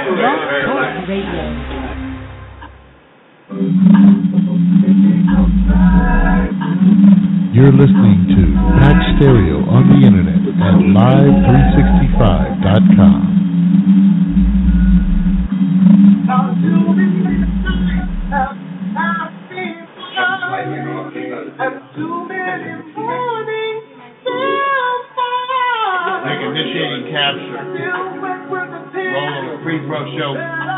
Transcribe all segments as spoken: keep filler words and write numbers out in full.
Blog Talk Radio. You're listening to Pack Stereo on the internet at live three sixty-five dot com. Like initiating capture. Roll on a free throw show.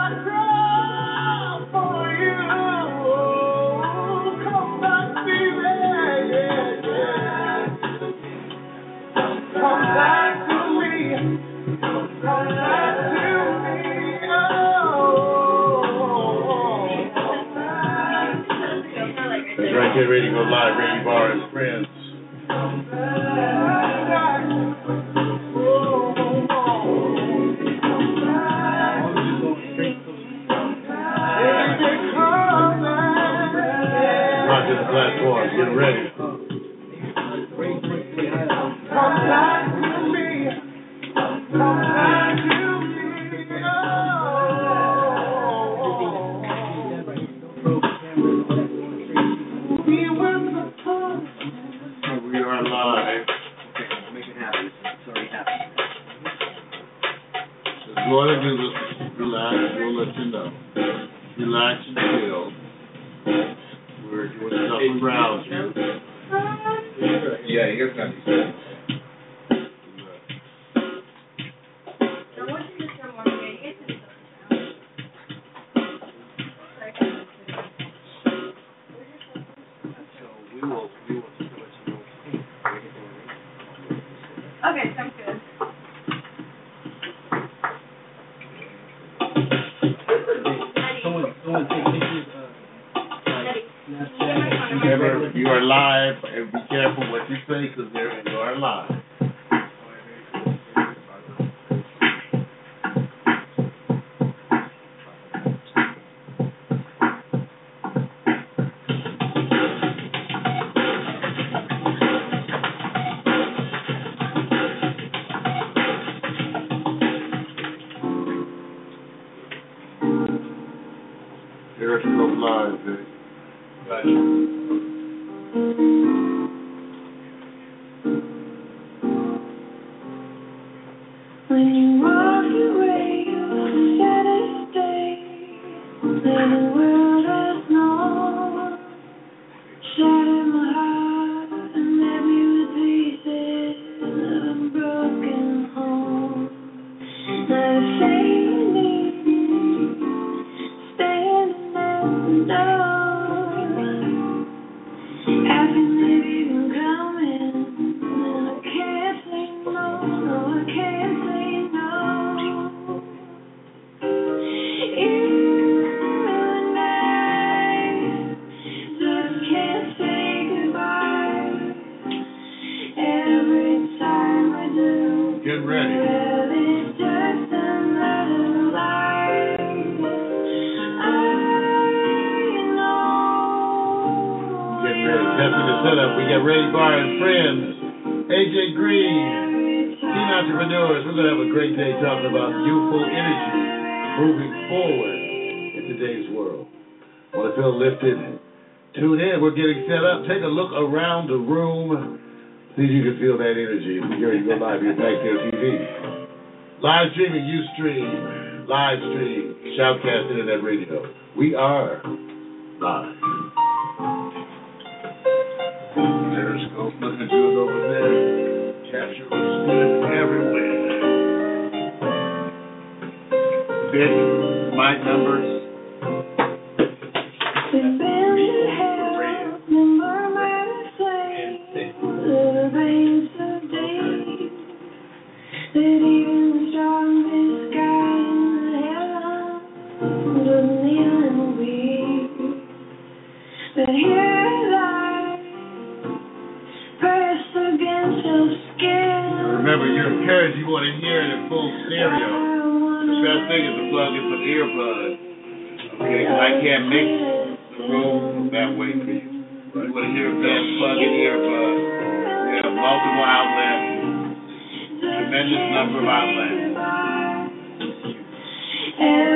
That's right, get ready to go live, Reggie Barr and friends. Not to the platform, get ready. Come back to me. Come back to me. We are live. Make it happen. It's already happened. Just go ahead and do this. Relax, we'll let you know. Relax and chill. We're doing stuff around you. Yeah, you guys got to be Okay, sounds good. Someone, someone take pictures of Snapchat. Remember, you are live, and be careful what you say, because you are live. Periscope live, babe. Gotcha. When you walk away, you said it stay. Then the world has known. Shattered my heart and left me with pieces of a broken home. Now the same need me, standing at the door. Asking if you can come in, and I can't say no, no, I can't say no. You and I just can't say goodbye. Every time I do, Get ready. well, it's just another lie. I know. Get ready. Testing the setup. We got Reggie Barr and friends. A J Green. Teen entrepreneurs. We're going to have a great day talking about youthful energy moving forward in today's world. Want to feel lifted? Tune in. We're getting set up. Take a look around the room. See if you can feel that energy. Here you go live. You're back there T V. Live streaming, Ustream. Live stream. Shoutcast Internet Radio. We are live. Periscope looking good over there. Capture looks good everywhere. Big mic numbers. We've been to hell, number my flame. The veins so deep that even the strongest guy in hell would kneel and weep. But here lies, pressed against your skin. Remember, you're encouraged. You want to hear it in full stereo. The best thing is to plug in some earbuds. Okay, because I can't mix the room that way for you. You want to hear it best, plug in earbuds. We have multiple outlets, tremendous number of outlets.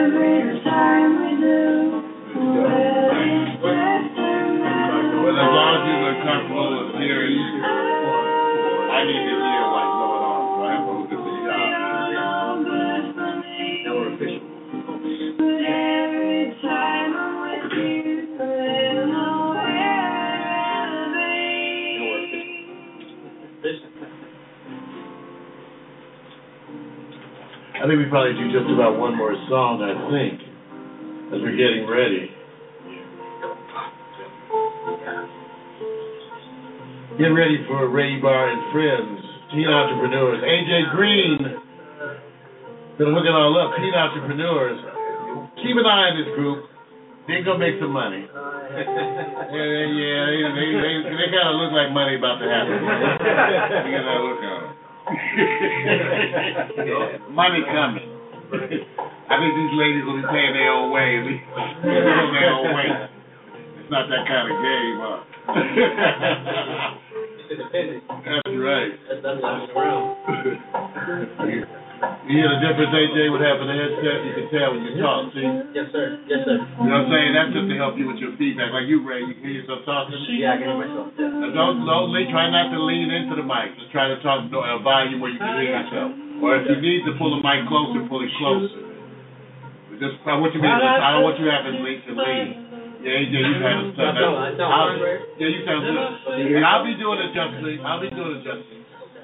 we probably do just about one more song, I think, as we're getting ready. Get ready for Ray Bar and Friends, Teen Entrepreneurs. A J Green, gonna hook it all up. Teen Entrepreneurs. Keep an eye on this group. They're gonna make some money. yeah, yeah, they, they, they, they kind of look like money about to happen. You get that look on them. Money coming. I think these ladies will be paying their own way. They're on their own way. It's not that kind of game, huh? That's right. That's not walking around. You hear the difference, A J, what happened to the headset? You can tell when you talk, see? Yes, sir. Yes, sir. You know what I'm saying? That's just to help you with your feedback. Like you, Ray, you can hear yourself talking? Yeah, I can hear myself. Now don't, don't lean, try not to lean into the mic. Just try to talk at a volume where you can hear yourself. Or if you need to pull the mic closer, pull it closer. But just, I want you to, I don't want you having lean to lean. Yeah, A J, you kind of stuff. I sound great. Yeah, you sound good. And I'll be doing adjusting. I'll be doing adjusting.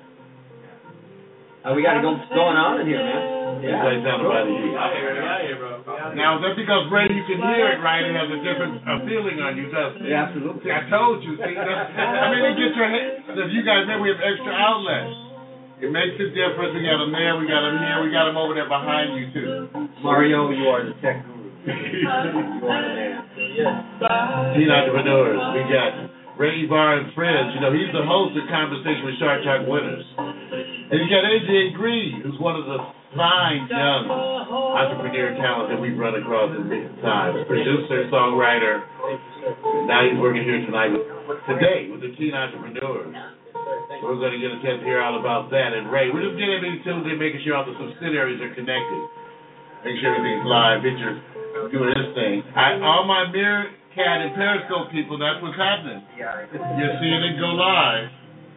Uh, we got it go, going on in here, man. Yeah. Play down about the heat. Now, that's because, Ray, you can hear it, right? It has a different uh, feeling on you, doesn't it? Yeah, absolutely. See, I told you. See, I mean, it gets your head. If you guys remember, we have extra outlets. It makes a difference. We got them there, we got them here, we got them over there behind you, too. Mario, you are the tech guru. You are the man. Teen Entrepreneurs. We got Ray Bar and Friends. You know, he's the host of Conversation with Shark Talk Winners. And you got A J Green, who's one of the fine young entrepreneur talent that we've run across in recent times. Producer, songwriter. Now he's working here tonight with, today with the Teen Entrepreneurs. We're going to get a chance to hear all about that. And Ray, we're just getting everything tuned in, making sure all the subsidiaries are connected. Make sure everything's live. Pictures doing this thing. I, all my Meerkat and Periscope people, that's what's happening. You're seeing it go live.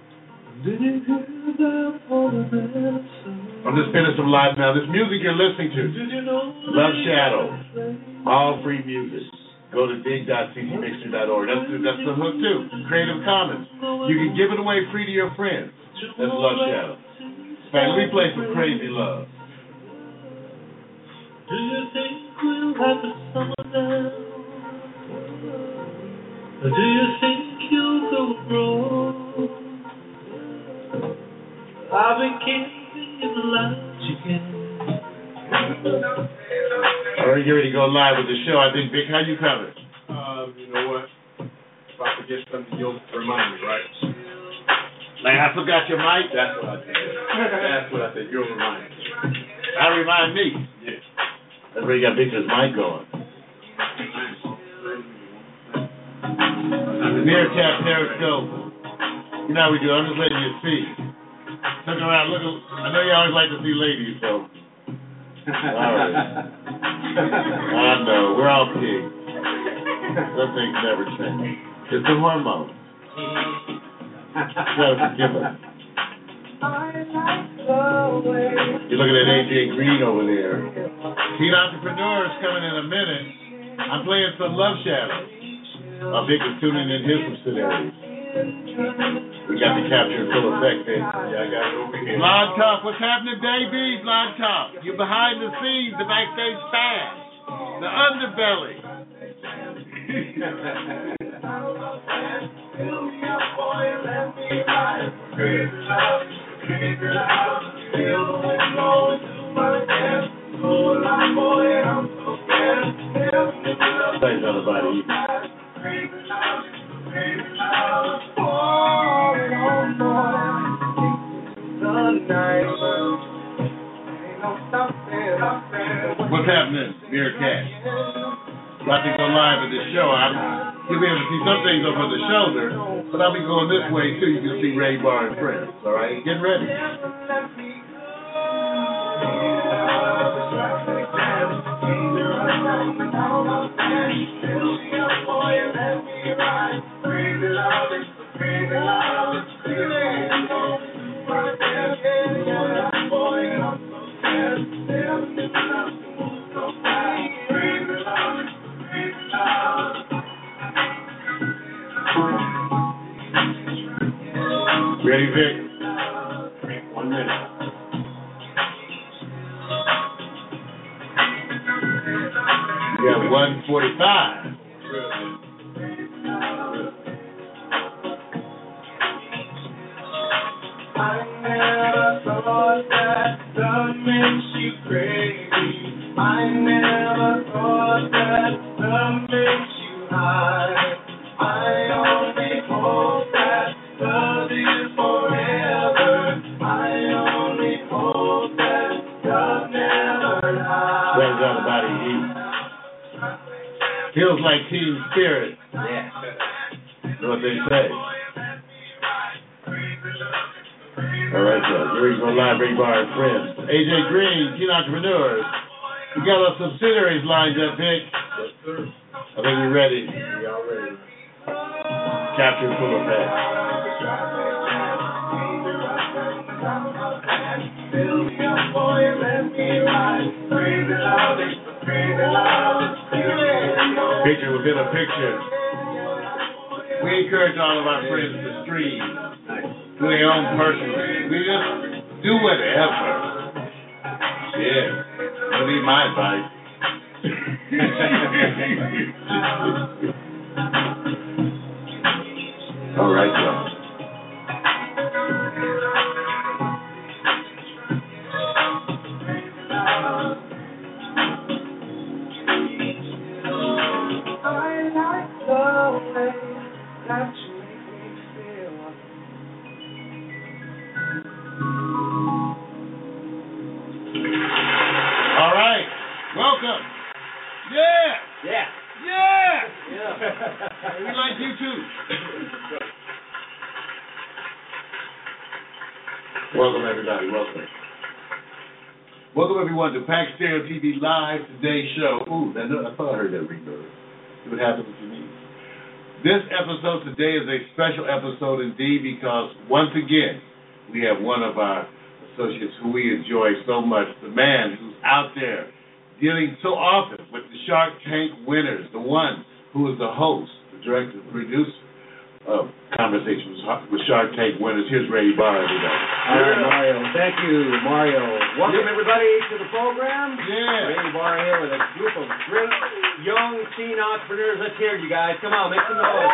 I'm just finishing some live now. This music you're listening to, Love Shadow, all free music. Go to dig dot c c mixer dot org. That's, that's the hook too. Creative Commons. You can give it away free to your friends. That's Love Shadow. Man, let me play some crazy love. Do you think we'll have a summer now? Or do you think you'll go wrong? I've been keeping in the lights again. All right, get ready to go live with the show. I think, Vic, how you coming? Um, you know what? If I forget something, you'll remind me, right? Like, I forgot your mic? That's what I said. That's what I said. You'll remind me. I remind me. Yeah. That's where you got Victor's mic going. Meerkat Periscope. You know how we do. I'm just letting you see. Look around. Look. I know you always like to see ladies, so. All right. I know. We're all pigs. Some things never change. It's the hormones. You gotta forgive us. You're looking at A J Green over there. Teen Entrepreneurs coming in a minute. I'm playing some Love Shadow. Our Vic is tuning in his subsidiaries. We got the capture in full effect there. Yeah, I got it over here. Blog Talk, what's happening, baby? Blog Talk. You're behind the scenes, the backstage pass, the underbelly. Thanks, everybody. What's happening, Meerkat? About to go live at the show. I'm, you'll be able to see some things over the shoulder, but I'll be going this way too. You can see Ray Bar and Friends. All right, get ready. Ready, Vic? One minute. We have one forty-five. I never thought that love makes you crazy. I never thought that love makes you high. I only hope that love is forever. I only hope that love never dies. Well done, buddy. Feels like team spirit. Yeah. That's what they say. All right, so here we go live, Ray Bar and Friends. A J Green, Teen Entrepreneurs. We got our subsidiaries lined up, Vic. Yes, sir. I think we're ready. We all ready. Capture full effect. Picture within a picture. We encourage all of our friends to stream. Do their own personally. We just do whatever. Yeah. That'll be my advice. All right, y'all. I like the way that you make me feel. All right. Welcome. Yeah. Yeah. Yeah. Yeah. We like you too. Welcome, everybody. Welcome. Welcome, everyone, to Pack Stereo T V Live Today's Show. Ooh, that, I thought I heard that ring noise. See what happens if you need. This episode today is a special episode indeed because, once again, we have one of our associates who we enjoy so much, the man who's out there dealing so often with the Shark Tank winners, the one who is the host, the director, the producer of Conversations with Shark Tank winners. Here's Ray Barr, everybody. All right, Mario. Thank you, Mario. Welcome, everybody, to the program. Yeah. Ray Barr here with a group of great young teen entrepreneurs. Let's hear it, you guys. Come on, make some noise.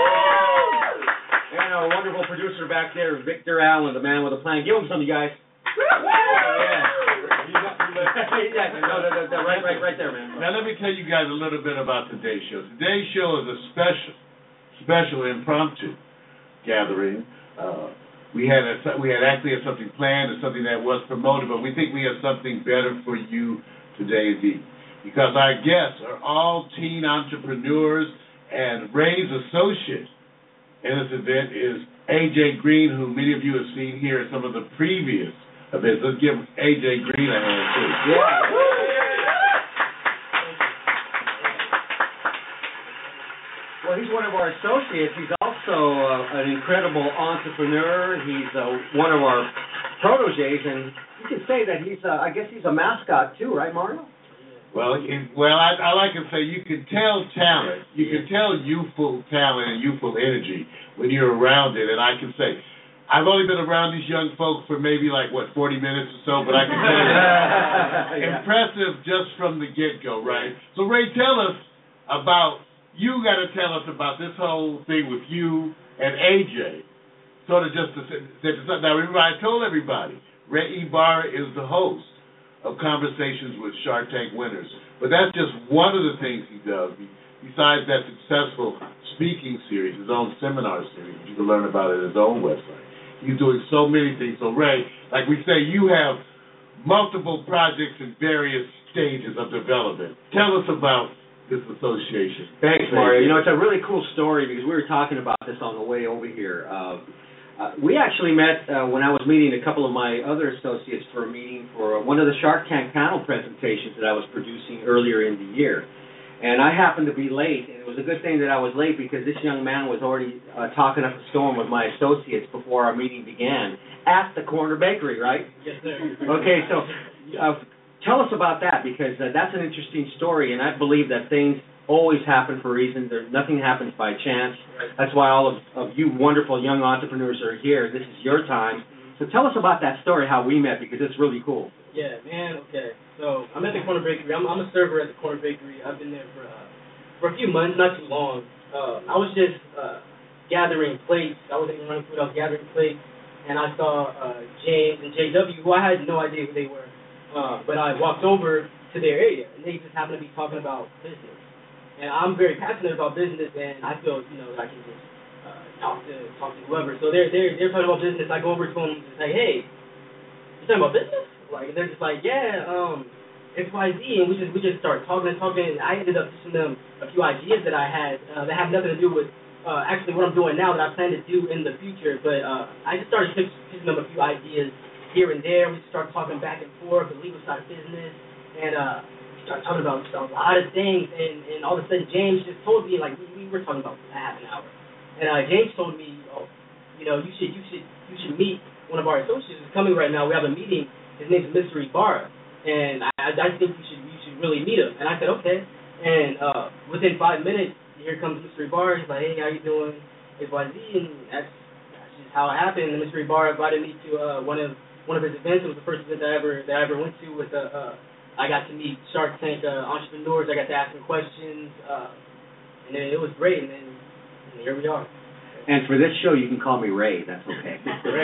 And our wonderful producer back there, Victor Allen, the man with a plan. Give him some, you guys. Yeah. Exactly. No, no, no, no, right, right, right there, man. Now, let me tell you guys a little bit about today's show. Today's show is a special, special impromptu gathering. Uh, we had a, we had actually had something planned and something that was promoted, but we think we have something better for you today indeed. Because our guests are all teen entrepreneurs, and Ray's associate in this event is A J Green, who many of you have seen here at some of the previous events. Let's give A J Green a hand, too. Yeah. Well, he's one of our associates. He's also uh, an incredible entrepreneur. He's uh, one of our protégés, and you can say that he's, uh, I guess he's a mascot too, right, Mario? Well, it, well, I, I like to say you can tell talent, you can tell youthful talent and youthful energy when you're around it. And I can say, I've only been around these young folks for maybe like, what, forty minutes or so, but I can tell you, Yeah. impressive just from the get-go, right? So, Ray, tell us about, you got to tell us about this whole thing with you and A J. Sort of just to say, now, remember, I told everybody, Ray Ibarra is the host of Conversations with Shark Tank winners. But that's just one of the things he does. Besides that successful speaking series, his own seminar series, you can learn about it at his own website. He's doing so many things. So, Ray, like we say, you have multiple projects in various stages of development. Tell us about this association. Thanks, Mario. You know, it's a really cool story because we were talking about this on the way over here. Uh, Uh, we actually met uh, when I was meeting a couple of my other associates for a meeting for one of the Shark Tank panel presentations that I was producing earlier in the year. And I happened to be late, and it was a good thing that I was late because this young man was already uh, talking up a storm with my associates before our meeting began at the Corner Bakery, right? Yes, sir. Oh, Okay, so uh, tell us about that because uh, that's an interesting story, and I believe that things always happen for a reason. There, nothing happens by chance. That's why all of, of you wonderful young entrepreneurs are here. This is your time. So tell us about that story, how we met, because it's really cool. Yeah, man, okay. So I'm at the Corner Bakery. I'm, I'm a server at the Corner Bakery. I've been there for uh, for a few months, not too long. Uh, I was just uh, gathering plates. I wasn't even running food. I was gathering plates, and I saw uh, James and J W, who I had no idea who they were. Uh, but I walked over to their area, and they just happened to be talking about business. And I'm very passionate about business, and I feel, you know, that I can just uh, talk to talk to whoever. So they're they're they're talking about business. I go over to them and say, hey, you talking about business? Like, they're just like, yeah, um, X Y Z, and we just we just start talking and talking. And I ended up teaching them a few ideas that I had uh, that have nothing to do with uh, actually what I'm doing now that I plan to do in the future. But uh, I just started teaching them a few ideas here and there. We started talking back and forth, the legal side of business, and uh, we started talking about a lot of things. And, and all of a sudden, James just told me, like, we, we were talking about a half an hour, and uh, James told me, oh, you know, you should you should you should meet one of our associates who's coming right now. We have a meeting. His name's Mister Ibarra, and I, I think you should you should really meet him. And I said, okay. And uh, within five minutes, here comes Mister Ibarra. He's like, hey, how you doing? X Y Z, and that's, that's just how it happened. And Mister Ibarra invited me to uh, one of one of his events. It was the first event that I ever that I ever went to. With uh, uh, I got to meet Shark Tank uh, entrepreneurs. I got to ask them questions, uh, and then it was great. And then and here we are. And for this show, you can call me Ray. That's okay. Ray.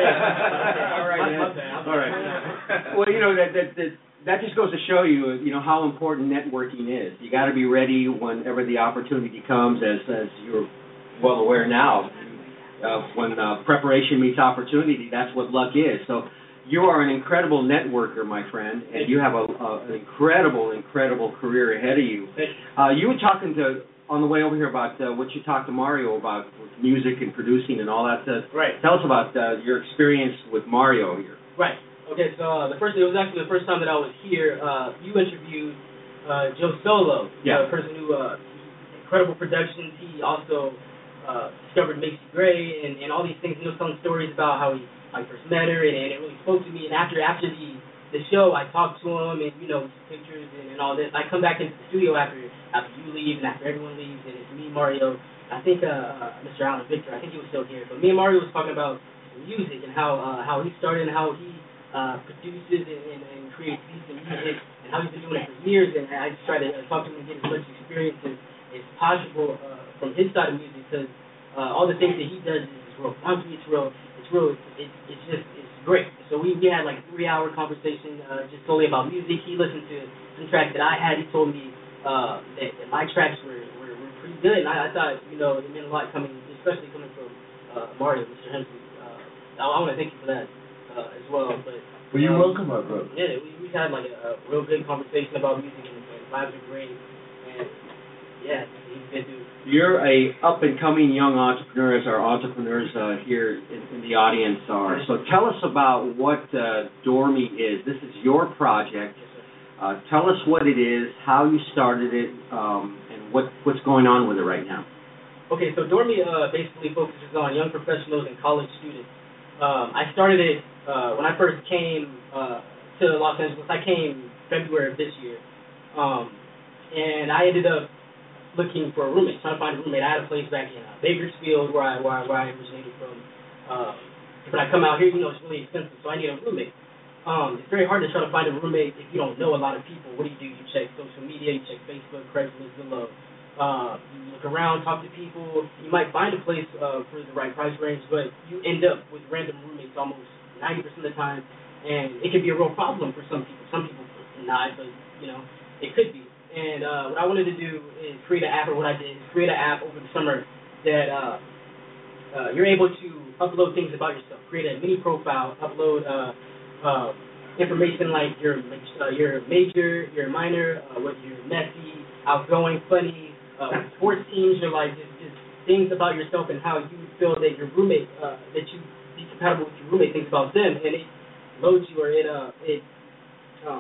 All right. I love that. All right. Well, you know that that that that just goes to show you, you know, how important networking is. You got to be ready whenever the opportunity comes, as as you're well aware now. Uh, when uh, preparation meets opportunity, that's what luck is. So you are an incredible networker, my friend, and you have a, a an incredible, incredible career ahead of you. Uh, you were talking to. On the way over here about uh, what you talked to Mario about with music and producing and all that stuff. Right. Tell us about uh, your experience with Mario here. Right. Okay, so uh, the first, it was actually the first time that I was here. Uh, you interviewed uh, Joe Solo, yeah. the person who, uh, incredible productions. He also uh, discovered Macy Gray and, and all these things. He was telling stories about how he, how he first met her, and, and it really spoke to me. And after after the the show, I talked to him, and, you know, pictures and, and all this. I come back into the studio after after you leave and after everyone leaves, and it's me, Mario. I think uh, uh, Mister Alan Victor, I think he was still here. But me and Mario was talking about music and how uh, how he started and how he uh, produces and, and, and creates beats and music, and how he's been doing it for years. And I just try to uh, talk to him and get as much experience as, as possible uh, from his side of music, because uh, all the things that he does is real funky, it's real, it's real, it's, it's, it's just, it's great. So we, we had like a three-hour conversation uh, just solely about music. He listened to some tracks that I had. He told me uh, that, that my tracks were, were, were pretty good, and I, I thought, you know, it meant a lot coming, especially coming from uh, Mario, Mister Hensley. Uh, I, I want to thank you for that uh, as well. But Well, you're um, welcome, my brother. Yeah, we, we had like a, a real good conversation about music, and, and vibes are great. And yeah, he's a good dude. You're a up-and-coming young entrepreneur, as our entrepreneurs uh, here in, in the audience are. So tell us about what uh, Dormy is. This is your project. Uh, tell us what it is, how you started it, um, and what, what's going on with it right now. Okay, so Dormy uh, basically focuses on young professionals and college students. Um, I started it uh, when I first came uh, to Los Angeles. I came February of this year, um, and I ended up looking for a roommate, trying to find a roommate. I had a place back in uh, Bakersfield, where I where I, where I originated from. Uh, when I come out here, you know, it's really expensive, so I need a roommate. Um, it's very hard to try to find a roommate if you don't know a lot of people. What do you do? You check social media, you check Facebook, Craigslist, Zillow. Uh, you look around, talk to people. You might find a place uh, for the right price range, but you end up with random roommates almost ninety percent of the time, and it can be a real problem for some people. Some people not, but, you know, it could be. And uh, what I wanted to do is create an app, or what I did is create an app over the summer that uh, uh, you're able to upload things about yourself, create a mini profile, upload uh, uh, information like your uh, your major, your minor, uh, whether you're messy, outgoing, funny, uh, sports teams, or like just, just things about yourself and how you feel that your roommate, uh, that you be compatible with your roommate thinks about them, and it loads you, or it uh, it um,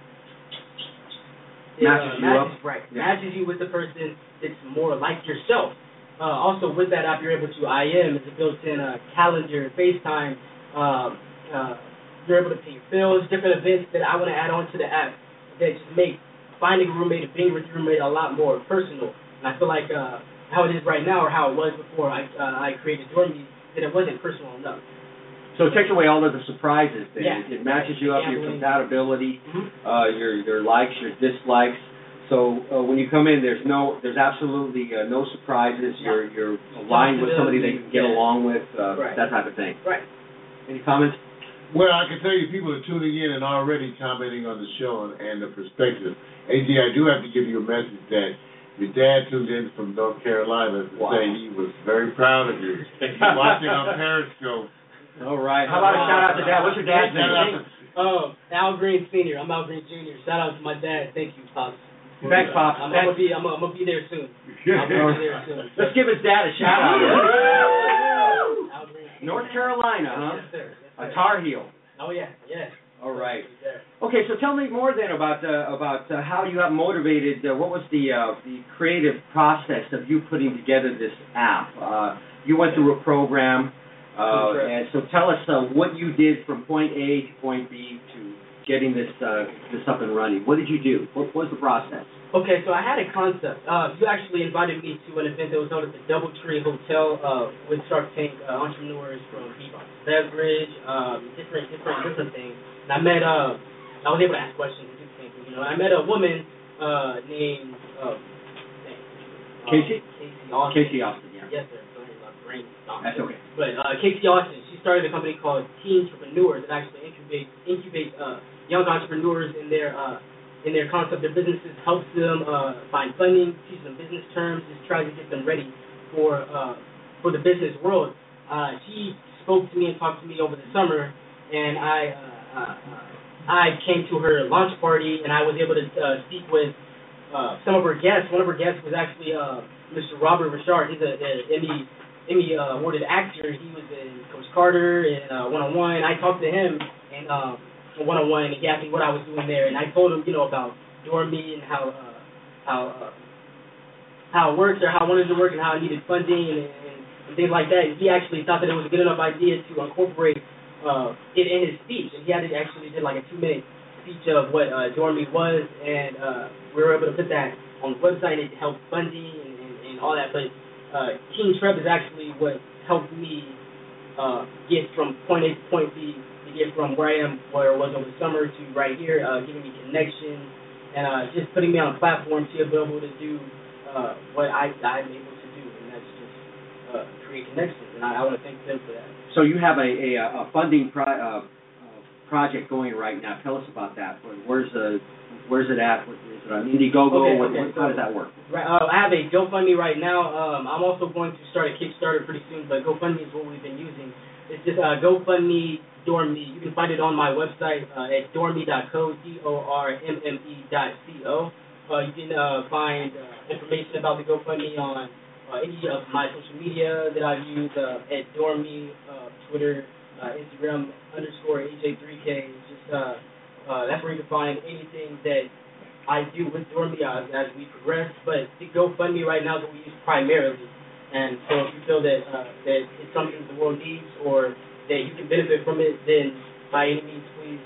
It, matches uh, you matches, up. Right. Yeah. Matches you with the person that's more like yourself. Uh, also, with that app, you're able to I M. It's a built-in uh, calendar, FaceTime. Um, uh, you're able to pay your bills, different events that I want to add on to the app that just make finding a roommate and being with your roommate a lot more personal. And I feel like uh, how it is right now, or how it was before I uh, I created Dormy, that it wasn't personal enough. So it takes away all of the surprises. Then. Yeah. It matches you up, your Gambling. compatibility, Mhm. uh, your your likes, your dislikes. So uh, when you come in, there's no, there's absolutely uh, no surprises. You're you're aligned with somebody that you can get Yeah. along with, uh, Right. that type of thing. Right. Any comments? Well, I can tell you people are tuning in and already commenting on the show and, and the perspective. A J, I do have to give you a message that your dad tuned in from North Carolina to Wow. say he was very proud of you. He's watching on Periscope. All right. How about a shout out to Dad? What's your dad's Shout out name? to- Um, Al Green Senior. I'm Al Green Junior Shout out to my dad. Thank you, Pops. Thanks, Pops. I'm, I'm gonna be. I'm, I'm gonna be there soon. I'm gonna be there soon. Let's give his dad a shout out. Al Green Senior. North Carolina, huh? Yes, sir. Yes, A sir. Tar Heel. Oh yeah, yeah. All right. He's there. Okay, so tell me more then about uh, about uh, how you got motivated. Uh, what was the uh, the creative process of you putting together this app? Uh, you went through a program, uh, Correct. and so tell us uh, what you did from point A to point B to getting this uh, this up and running. What did you do? What was the process? Okay, so I had a concept. Uh, you actually invited me to an event that was held at the DoubleTree Hotel uh, with Shark Tank uh, entrepreneurs from Bebop Beverage, um, different, different, different things. And I met, uh, I was able to ask questions and do things. You know, I met a woman uh, named uh, uh, Casey? Casey Austin. Casey Austin, yeah. Yes, sir. Sorry, my brain stopped. That's okay. But uh, Casey Austin, she started a company called Teen Entrepreneurs that actually incubate incubate uh, young entrepreneurs in their uh, in their concept, their businesses, helps them uh, find funding, teach them business terms, just tries to get them ready for uh, for the business world. Uh, she spoke to me and talked to me over the summer, and I uh, uh, I came to her launch party, and I was able to uh, speak with uh, some of her guests. One of her guests was actually uh, Mister Robert Richard. He's an Emmy Emmy uh, awarded actor. He was in Coach Carter and uh, One on One. I talked to him and. Um, one on one, and he asked me what I was doing there, and I told him, you know, about Dormy and how uh, how uh, how it works, or how I wanted to work, and how I needed funding and, and, and things like that. And he actually thought that it was a good enough idea to incorporate uh, it in his speech, and he had it actually did like a two minute speech of what uh, Dormy was, and uh, we were able to put that on the website and it helped funding and, and, and all that. But uh, King Treb is actually what helped me uh, get from point A to point B. Get from where I am, where I was over the summer, to right here, uh, giving me connections, and uh, just putting me on a platform to be able to do uh, what I, I'm able to do, and that's just uh, create connections, and I, I want to thank them for that. So you have a, a, a funding pro, uh, uh, project going right now. Tell us about that. Where's the Where's it at? Is it on Indiegogo? Okay, what, okay, what, so- how does that work? Right, uh, I have a GoFundMe right now. Um, I'm also going to start a Kickstarter pretty soon, but GoFundMe is what we've been using. It's just uh, GoFundMe Dormy. You can find it on my website uh, at dormy dot co, D O R M M E dot C O. Uh, you can uh, find uh, information about the GoFundMe on uh, any of my social media that I've used uh, at Dormy, uh, Twitter, uh, Instagram, underscore H A three K. Just uh, uh, that's where you can find anything that I do with Dormy as, as we progress. But the GoFundMe right now is what we use primarily. And so if you feel that uh, that it's something the world needs or that you can benefit from it, then by any means, please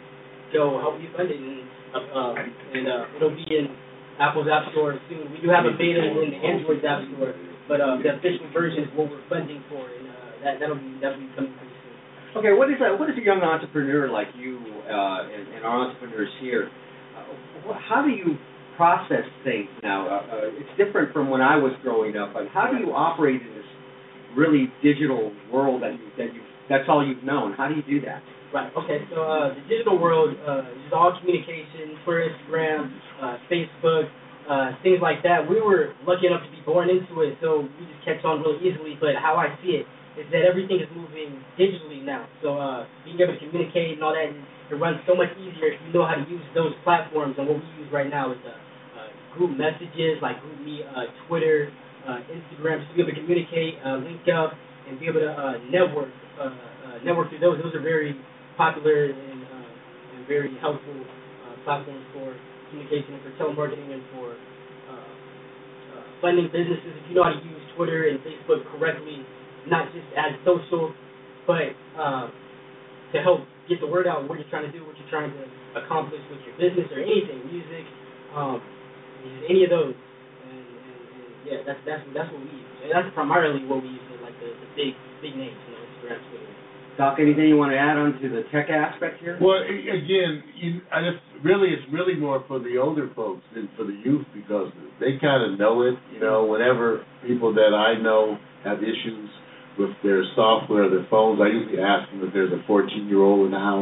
go help me fund it. And, uh, uh, and uh, it'll be in Apple's App Store soon. We do have a beta in the Android App Store, but uh, the official version is what we're funding for, and uh, that, that'll be that'll be coming pretty soon. Okay, what is a, what is a young entrepreneur like you uh, and, and our entrepreneurs here? Uh, wh- how do you process things now? Uh, uh, it's different from when I was growing up. But how do you operate in this really digital world that you that you that's all you've known? How do you do that? Right. Okay. So uh, the digital world uh, is all communication, Twitter, Instagram, uh, Facebook, uh, things like that. We were lucky enough to be born into it, so we just catch on real easily. But how I see it is that everything is moving digitally now. So uh, being able to communicate and all that, it runs so much easier if you know how to use those platforms. And what we use right now is uh, uh, group messages like GroupMe, uh, Twitter, uh, Instagram, just to be able to communicate, uh, link up, and be able to uh, network. Uh, uh, network through those. Those are very popular and, uh, and very helpful uh, platforms for communication and for telemarketing and for uh, uh, funding businesses. If you know how to use Twitter and Facebook correctly, not just as social, but uh, to help get the word out what you're trying to do, what you're trying to accomplish with your business or anything, music, um, any of those. And, and, and yeah, that's that's that's what we use. And that's primarily what we use, like the, the big big names, you know, Instagram, Twitter. Doc, anything you want to add on to the tech aspect here? Well, a- again, you, I just really, it's really more for the older folks than for the youth because they kind of know it. You know, whenever people that I know have issues with their software, their phones, I usually ask them if there's a fourteen-year-old in the house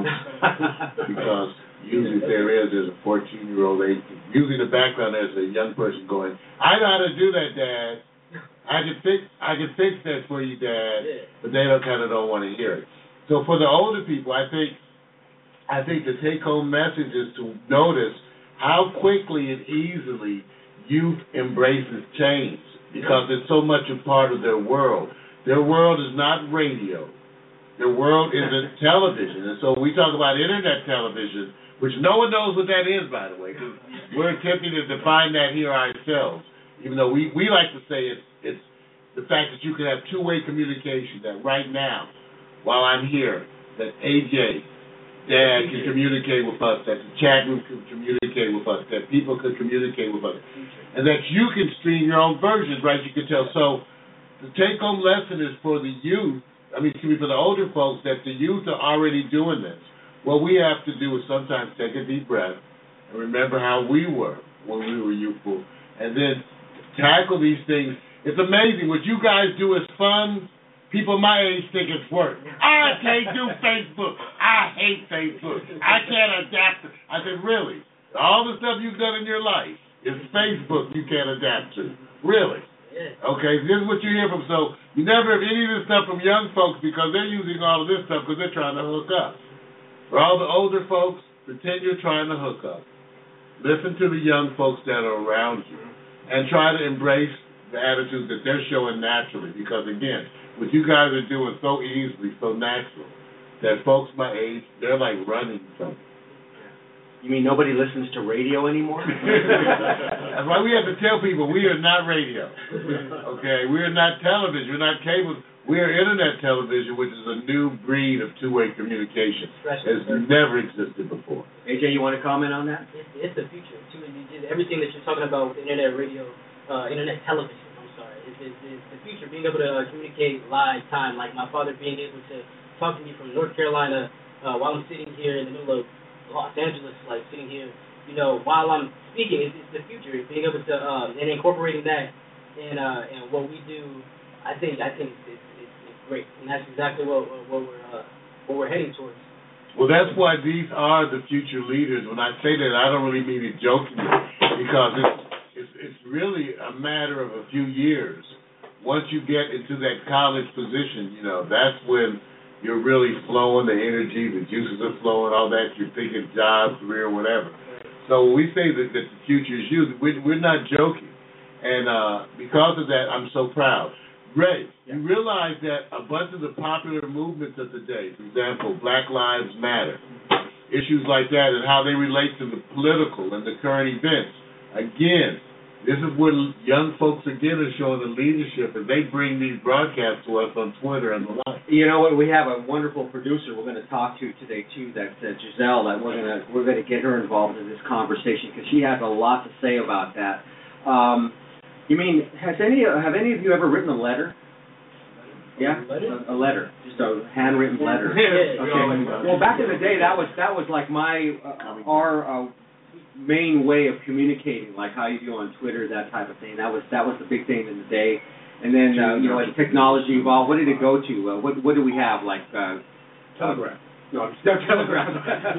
because usually if there is, there's a fourteen-year-old. They, usually in the background there's a young person going, "I know how to do that, Dad. I can fix, I can fix that for you, Dad." But they don't kind of don't want to hear it. So for the older people, I think I think the take-home message is to notice how quickly and easily youth embraces change because it's so much a part of their world. Their world is not radio. Their world isn't television. And so we talk about internet television, which no one knows what that is, by the way, because we're attempting to define that here ourselves, even though we, we like to say it's, it's the fact that you can have two-way communication, that right now, while I'm here, that A J, Dad can communicate with us, that the chat room can communicate with us, that people can communicate with us, and that you can stream your own versions, right? You can tell. So the take-home lesson is for the youth, I mean, excuse me, for the older folks, that the youth are already doing this. What we have to do is sometimes take a deep breath and remember how we were when we were youthful, and then tackle these things. It's amazing. What you guys do is fun. People my age think it's work. I can't do Facebook. I hate Facebook. I can't adapt to. I said, really? All the stuff you've done in your life is Facebook you can't adapt to. Really? Okay, this is what you hear from. So you never have any of this stuff from young folks because they're using all of this stuff because they're trying to hook up. For all the older folks, pretend you're trying to hook up. Listen to the young folks that are around you and try to embrace the attitudes that they're showing naturally because, again, what you guys are doing so easily, so natural, that folks my age, they're like running from it. You mean nobody listens to radio anymore? That's why we have to tell people we are not radio. Okay, we are not television, we're not cable, we are internet television, which is a new breed of two-way communication. It's never existed before. A J, you want to comment on that? It's, it's the future. Too. Everything that you're talking about with internet radio, uh, internet television. It's, it's, it's the future, being able to uh, communicate live time, like my father being able to talk to me from North Carolina uh, while I'm sitting here in the middle of Los Angeles, like sitting here, you know, while I'm speaking. It's, it's the future, being able to, uh, and incorporating that in, uh, in what we do, I think I think it's, it's, it's great, and that's exactly what, what, we're, uh, what we're heading towards. Well, that's why these are the future leaders. When I say that, I don't really mean it jokingly, because it's It's, it's really a matter of a few years. Once you get into that college position, you know, that's when you're really flowing, the energy, the juices are flowing, all that. You're thinking job, career, whatever. So when we say that, that the future is youth, we're, we're not joking. And uh, because of that, I'm so proud. Ray, you realize that a bunch of the popular movements of the day, for example, Black Lives Matter, issues like that and how they relate to the political and the current events, again, this is where young folks again are showing the leadership, and they bring these broadcasts to us on Twitter and the like. You know what? We have a wonderful producer we're going to talk to today too. That's uh, Giselle. That we're going to we're going to get her involved in this conversation because she has a lot to say about that. Um, you mean has any have any of you ever written a letter? Yeah, a, a letter, just a handwritten letter. Yeah. Okay. Well, back in the day, that was that was like my uh, our. Uh, main way of communicating, like how you do on Twitter, that type of thing. That was that was the big thing in the day. And then uh, you know, as technology evolved, what did it go to? Uh, what what do we have? Like uh, Telegraph. No, no telegraph.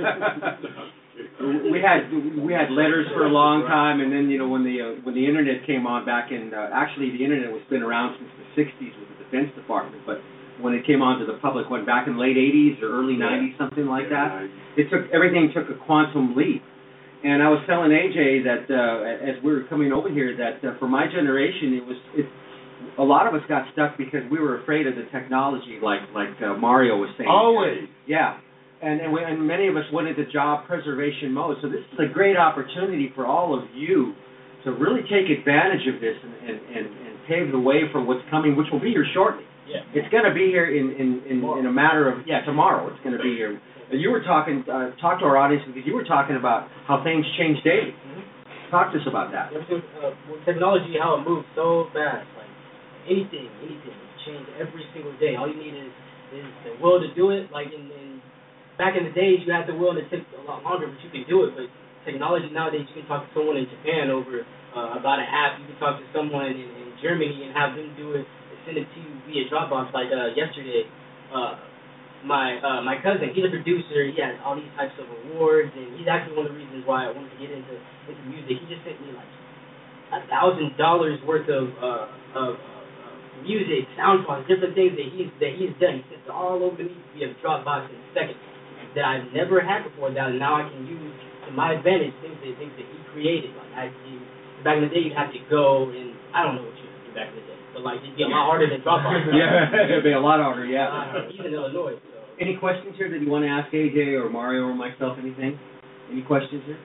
we had we had letters for a long time, and then you know when the uh, when the internet came on back in uh, actually the internet was been around since the sixties with the Defense Department, but when it came on to the public, went back in late eighties or early nineties, something like that. It took everything took a quantum leap. And I was telling A J that uh, as we were coming over here, that uh, for my generation, it was it, a lot of us got stuck because we were afraid of the technology, like like uh, Mario was saying. Always. Yeah, and and, we, and many of us went into job preservation mode. So this is a great opportunity for all of you to really take advantage of this and and, and, and pave the way for what's coming, which will be here shortly. Yeah. It's going to be here in in, in, in a matter of yeah tomorrow. It's going to be here. You were talking, uh, talk to our audience because you were talking about how things change daily. Mm-hmm. Talk to us about that. Everything, uh, with technology, how it moves so fast, like anything, anything, change every single day. All you need is is the will to do it. Like in, in back in the days, you had the will and it took a lot longer, but you could do it. But technology nowadays, you can talk to someone in Japan over uh, about an app. You can talk to someone in, in Germany and have them do it, send it to you via Dropbox. Like uh, yesterday, uh, my uh, my cousin, he's a producer. He has all these types of awards, and he's actually one of the reasons why I wanted to get into into music. He just sent me like a thousand dollars worth of uh, of uh, music, sound files, different things that he's that he's done. He sent it all over to me via Dropbox in seconds that I've never had before. That now I can use to my advantage, things that things that he created. Like I, he, back in the day, you'd have to go and I don't know what you do back in the day, but like it'd be a lot harder than Dropbox. Yeah, it'd be a lot harder. Yeah. Uh, he's in Illinois. So. Any questions here that you want to ask A J or Mario or myself? Anything? Any questions here?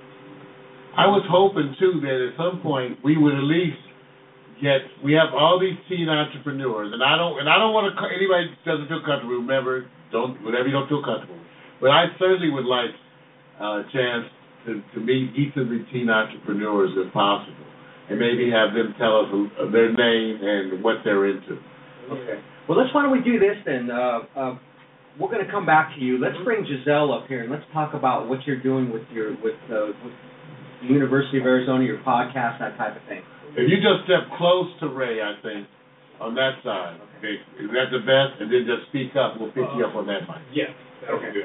I was hoping too that at some point we would at least get. We have all these teen entrepreneurs, and I don't. And I don't want to. Anybody doesn't feel comfortable. Remember, don't whatever you don't feel comfortable. But I certainly would like uh, a chance to, to meet each of the teen entrepreneurs if possible, and maybe have them tell us uh, their name and what they're into. Okay. Well, let's. Why don't we do this then? Uh, uh, we're going to come back to you. Let's bring Giselle up here and let's talk about what you're doing with your with uh, with. The University of Arizona, your podcast, that type of thing. If you just step close to Ray, I think, on that side, okay, is that the best? And then just speak up. We'll pick you up on that mic. Yeah, that'll okay. be good.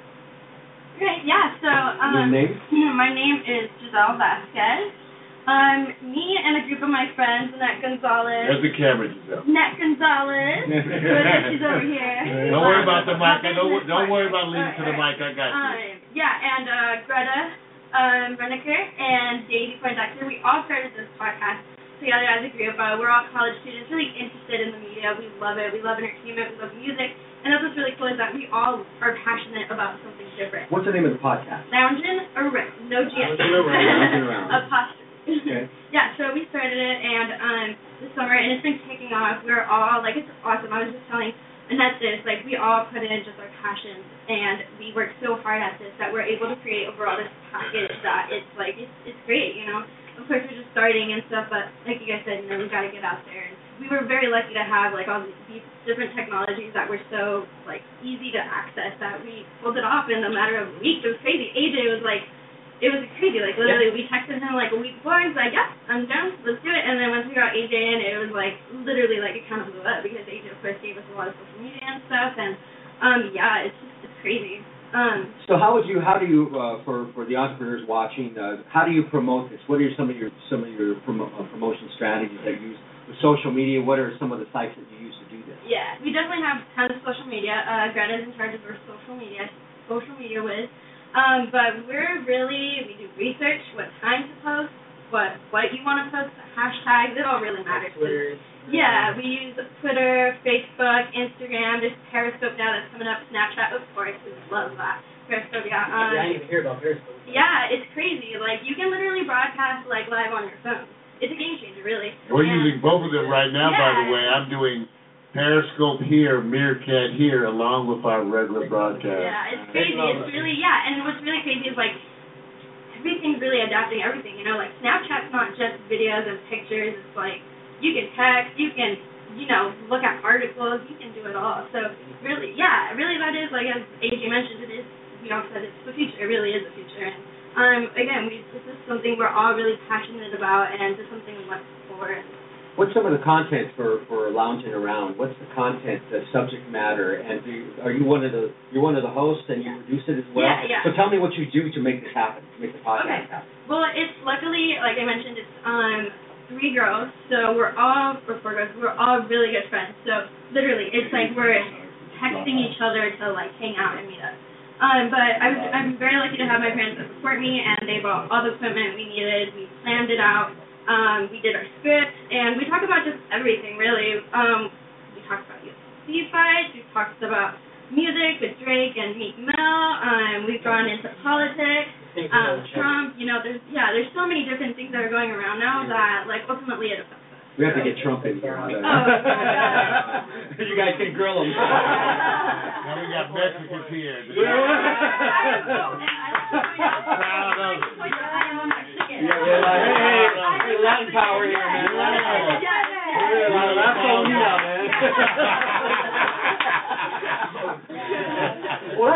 Great, yeah, so, um, your name? my name is Giselle Vasquez. Um, me and a group of my friends, Annette Gonzalez. There's the camera, Giselle. Annette Gonzalez. She's over here. Don't worry about the mic. Don't, don't worry about leaning to the mic. I got you. Um, yeah, and uh, Greta um, Renneker and Daisy Poindexter, we all started this podcast together as a group. Uh, we're all college students, really interested in the media. We love it. We love entertainment. We love music. And that's what's really cool is that we all are passionate about something different. What's the name of the podcast? Loungin' Around. No G S. Loungin' Around. Loungin' Around. Apostrophe. Okay. Yeah, so we started it and um this summer, and it's been kicking off. We're all, like, it's awesome. I was just telling Annette this, like, we all put in just our passions, and we worked so hard at this that we're able to create overall this package that it's, like, it's, it's great, you know. Of course, we're just starting and stuff, but like you guys said, you know, we've got to get out there. And we were very lucky to have, like, all these different technologies that were so, like, easy to access that we pulled it off in a matter of weeks. It was crazy. A J was like, it was crazy. Like, literally, we texted him, like, a week before, and he's like, yeah, I'm down, let's do it. And then once we got A J in, it was, like, literally, like, it kind of blew up because A J, of course, gave us a lot of social media and stuff. And, um, yeah, it's just, it's crazy. Um, so how would you, how do you, uh, for, for the entrepreneurs watching, uh, how do you promote this? What are some of your, some of your promo, uh, promotion strategies that you use with social media? What are some of the sites that you use to do this? Yeah, we definitely have tons of social media. Uh, Greta's in charge of our social media, social media whiz. Um, but we're really, we do research, what time to post, what what you want to post, hashtags, it all really matters. Twitter. Yeah, we use Twitter, Facebook, Instagram, there's Periscope now that's coming up, Snapchat, of course, we love that. Periscope, yeah. Um, yeah, I didn't even hear about Periscope. Yeah, it's crazy. Like, you can literally broadcast, like, live on your phone. It's a game changer, really. We're and, using both of them right now, yeah. by the way. I'm doing Periscope here, Meerkat here, along with our regular broadcast. Yeah, it's crazy. It's really, yeah, and what's really crazy is, like, everything's really adapting everything, you know, like, Snapchat's not just videos and pictures, it's like, you can text, you can, you know, look at articles, you can do it all, so, really, yeah, really that is, like, as A J mentioned, it is, you know, said it's the future, it really is the future, and, um, again, we, this is something we're all really passionate about, and this is something we want to support. What's some of the content for, for Loungin' Around? What's the content, the subject matter, and do you, are you one of the you're one of the hosts and you produce it as well? Yeah, yeah. So tell me what you do to make this happen, to make the podcast Okay. happen. Well, it's luckily, like I mentioned, it's um three girls, so we're all or four girls, we're all really good friends. So literally, it's like we're texting each other to like hang out and meet up. Um, but I was I'm very lucky to have my parents that support me, and they bought all the equipment we needed. We planned it out. Um, we did our script, and we talk about just everything, really. Um, we talked about U F C fights, we talked about music with Drake and Meek Mill, um, we've gone into politics, um, Trump, you know, there's, yeah, there's so many different things that are going around now that, like, ultimately it affects us. We have to get Trump in here. Oh, yeah. You guys can grill him. Now we got Mexicans here. Yeah, we're like, hey, hey, Latin power here, man. Latin power. Yeah, yeah, yeah. That's all we know, man.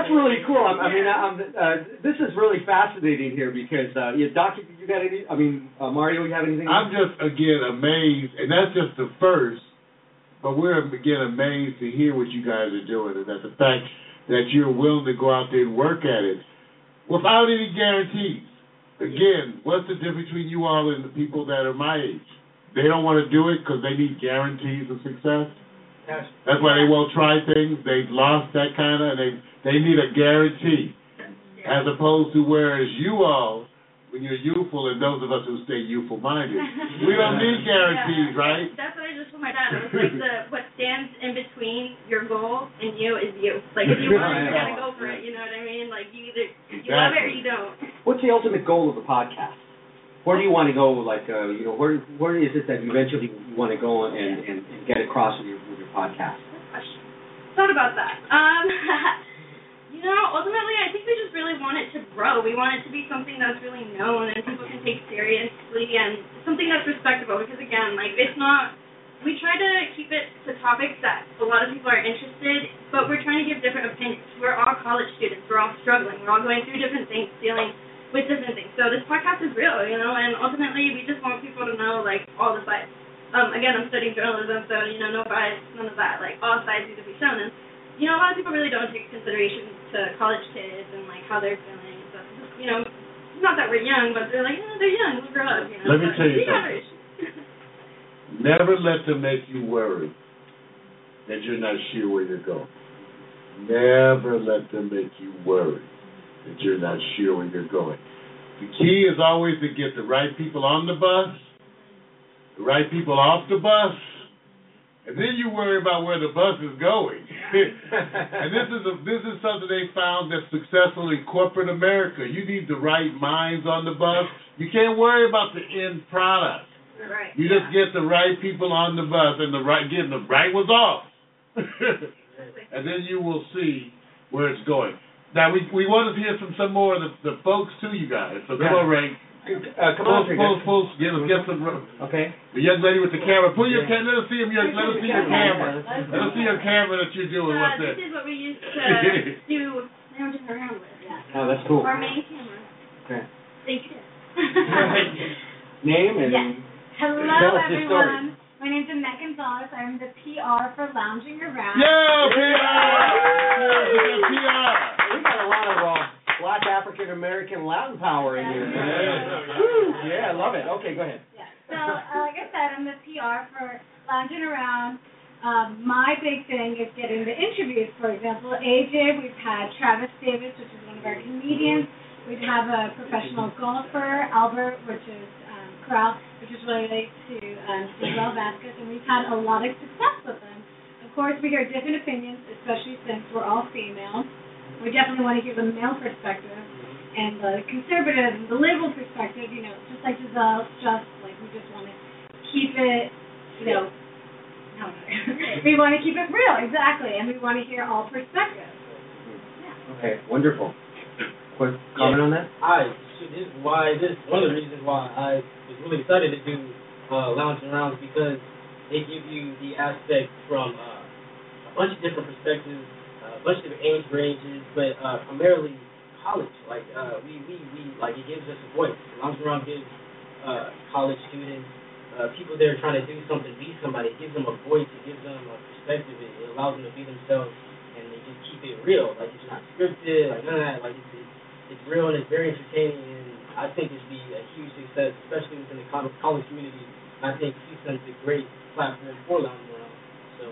that's really cool. I, I mean, I'm, uh, this is really fascinating here because, uh, yeah, Doc, you got any, I mean, uh, Mario, you have anything? I'm just, again, amazed, and that's just the first, but we're, again, amazed to hear what you guys are doing, and that the fact that you're willing to go out there and work at it without any guarantees. Again, what's the difference between you all and the people that are my age? They don't want to do it because they need guarantees of success. That's why they won't try things. They've lost that kind of, and they they need a guarantee, as opposed to whereas you all, when you're youthful, and those of us who stay youthful-minded, we don't need guarantees, yeah. right? That's what I just told my dad. I was like, the what stands in between your goal and you is you. Like, if you want it, you gotta go for it. You know what I mean? Like, you either you love it or you don't. What's the ultimate goal of the podcast? Where do you want to go? Like, uh, you know, where where is it that eventually you want to go and, and, and get across with your with your podcast? Good question. Thought about that. Um, you know, ultimately, I think we just really want it to grow. We want it to be something that's really known and people can take seriously and something that's respectable. Because again, like, it's not. We try to keep it to topics that a lot of people are interested, but we're trying to give different opinions. We're all college students. We're all struggling. We're all going through different things, dealing with different things. So this podcast is real, you know, and ultimately we just want people to know, like, all the sides. Um, again, I'm studying journalism, so, you know, no bias, none of that. Like, all sides need to be shown. And, you know, a lot of people really don't take consideration to college kids and, like, how they're feeling and stuff. You know, not that we're young, but they're like, oh, they're young, we'll grow up, you know. Let me but tell you we have something. issues. Never let them make you worry that you're not sure where you're going. Never let them make you worry that you're not sure where you're going. The key is always to get the right people on the bus, the right people off the bus, and then you worry about where the bus is going. And this is a, this is something they found that's successful in corporate America. You need the right minds on the bus. You can't worry about the end product. Right. You just get the right people on the bus and the right getting the right ones off. And then you will see where it's going. Now we we want to hear from some more of the, the folks too, you guys. So come Yeah. on, Ray. Uh, come on, Folks, folks, get us get some. Okay. The young lady with the camera. Pull your Yeah. camera. Let us see him. Your, let us see your camera. Let us see your camera that you're doing. Uh, What's this that? is what we used to do lounging around with. Oh, that's cool. Our main camera. Okay. Thank you. Name and Yes. Hello, tell us your story. everyone. My name's Annette Gonzalez. I'm the P R for Lounging Around. Yeah, P R. Yeah, P R. We got a lot of uh, Black African American Latin power in here. Yeah. Woo. Yeah, I love it. Okay, go ahead. Yeah. So, uh, like I said, I'm the P R for Lounging Around. Um, my big thing is getting the interviews. For example, A J, we've had Travis Davis, which is one of our comedians. We'd have a professional golfer, Albert, which is um, Corral, which is related to um, Steve Vasquez, and we've had a lot of success with them. Of course, we hear different opinions, especially since we're all female. We definitely want to hear the male perspective and the conservative and the liberal perspective, you know, just like Giselle, just like we just want to keep it, you know, no, we want to keep it real, exactly, and we want to hear all perspectives. Yeah. Okay, wonderful. Quick comment Yeah. on that? I this is why this one of the reasons why I was really excited to do uh, lounging around is because they give you the aspect from uh, a bunch of different perspectives, uh, a bunch of different age ranges, but uh, primarily college. Like uh, we, we we like it gives us a voice. Lounging around gives uh, college students, uh, people that are trying to do something, be somebody. It gives them a voice. It gives them a perspective. It, it allows them to be themselves, and they just keep it real. Like it's not scripted. Like none of that. Like it's. it's It's real and it's very entertaining, and I think it'd be a huge success, especially within the college community. And I think Houston's a great platform for lounging around. So.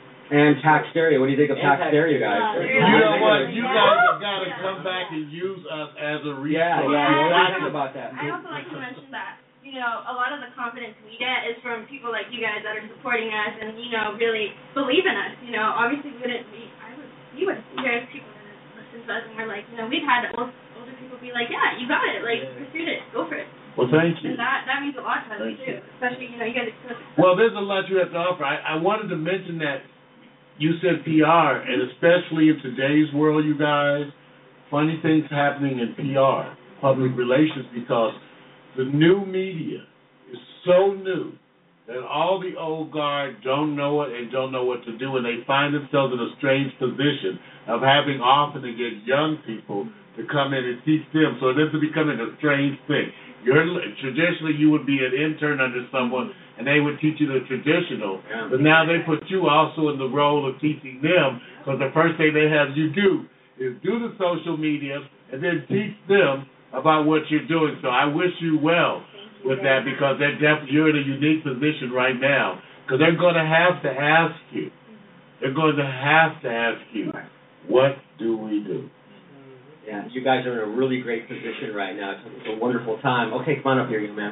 And Tax Stereo. What do you think of And Tax Tax Stereo, Stereo. guys? You know what? You guys have got to come back and use us as a resource. Yeah, yeah. What do you think about that? I also like to mention that, you know, a lot of the confidence we get is from people like you guys that are supporting us and, you know, really believe in us. You know, obviously we wouldn't be, I would, we wouldn't be here if people didn't listen to us, and we're like, you know, we've had old, older people be like, yeah, you got it, like, pursue it, go for it. Well, thank you. And that, that means a lot to us, Thank too, you. especially, you know, you guys are so Well, there's a lot you have to offer. I, I wanted to mention that you said P R, and especially in today's world, you guys, funny things happening in P R, public relations, because the new media is so new that all the old guard don't know it and don't know what to do, and they find themselves in a strange position of having often to get young people to come in and teach them. So this is becoming a strange thing. You're, traditionally, you would be an intern under someone, and they would teach you the traditional. Yeah. But now they put you also in the role of teaching them, because the first thing they have you do is do the social media and then teach them about what you're doing. So I wish you well with that, because they're def- you're in a unique position right now, because they're going to have to ask you. They're going to have to ask you, what do we do? Yeah, you guys are in a really great position right now. It's a, it's a wonderful time. Okay, come on up here, young man.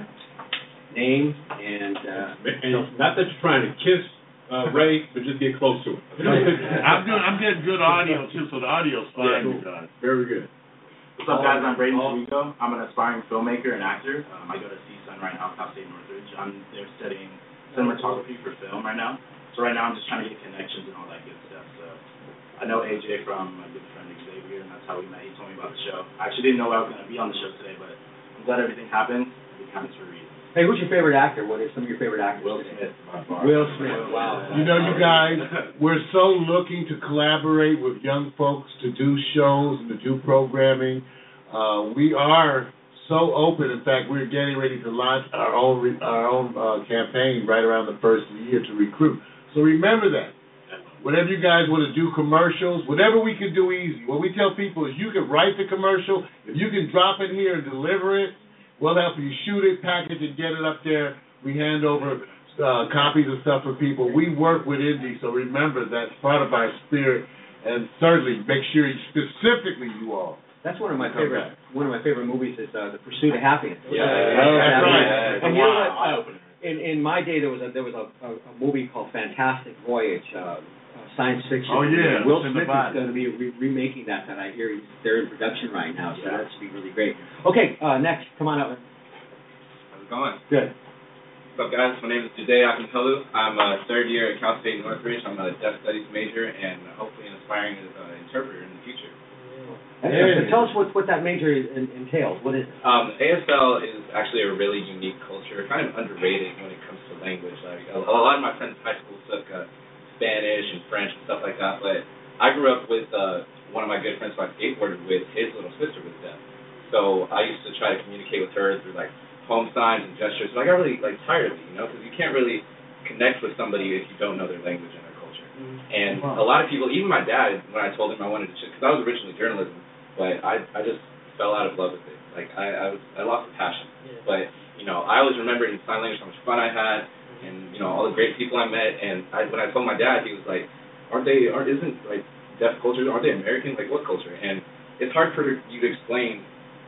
Name and... Uh, And not that you're trying to kiss uh, Ray, but just get close to him. I'm doing, I'm getting good audio, too, so the audio's fine, you guys. Very good. What's up, guys? I'm Braden Chico. I'm an aspiring filmmaker and actor. Um, I go to C S U N right now, Cal State Northridge. I'm there studying cinematography for film right now. So right now I'm just trying to get connections and all that good stuff. So I know A J from my good friend Xavier, and that's how we met. He told me about the show. I actually didn't know I was going to be on the show today, but I'm glad everything happened. Everything happens for a reason. hey, who's your favorite actor? What are some of your favorite actors? Will Smith, by far. Will Smith, wow. You know, you guys, we're so looking to collaborate with young folks to do shows and to do programming. Uh, we are so open. In fact, we're getting ready to launch our own re- our own uh, campaign right around the first of the year to recruit. So remember that. Whatever you guys want to do, commercials, whatever we can do easy. What we tell people is you can write the commercial. If you can drop it here and deliver it, we'll help you shoot it, package it, get it up there. We hand over uh, copies of stuff for people. We work with Indie, so remember that's part of our spirit. And certainly make sure you, specifically you all. That's one of my Come favorite. back. One of my favorite movies is uh, The Pursuit of Happiness. Yeah, that's right. And you know what? Uh, in in my day, there was a there was a, a, a movie called Fantastic Voyage, uh, uh, science fiction. Oh, yeah, Will it's in the Smith is Bible. going to be re- remaking that. That I hear he's, they're in production right now, so that should be really great. Okay, uh, next, come on up. How's it going? Good. What's up, guys? My name is Jide Akinpelu. I'm a third year at Cal State Northridge. I'm a deaf studies major and hopefully an aspiring uh, interpreter in the future. Hey, so tell us what, what that major is, in, entails. What is it? Um, A S L is actually a really unique culture, kind of underrated when it comes to language. Like a, a lot of my friends in high school took uh, Spanish and French and stuff like that, but I grew up with uh, one of my good friends who I skateboarded with. His little sister was deaf, so I used to try to communicate with her through like home signs and gestures. But I got really like tired of it, you know, because you can't really connect with somebody if you don't know their language and their culture. Mm-hmm. And wow. a lot of people, even my dad, when I told him I wanted to, because I was originally journalism. But I I just fell out of love with it. Like I I, was, I lost the passion. Yeah. But you know I always remembered in sign language how much fun I had, and you know all the great people I met. And I, when I told my dad, he was like, "Aren't they? Aren't isn't like deaf culture? Aren't they American? Like what culture?" And it's hard for you to explain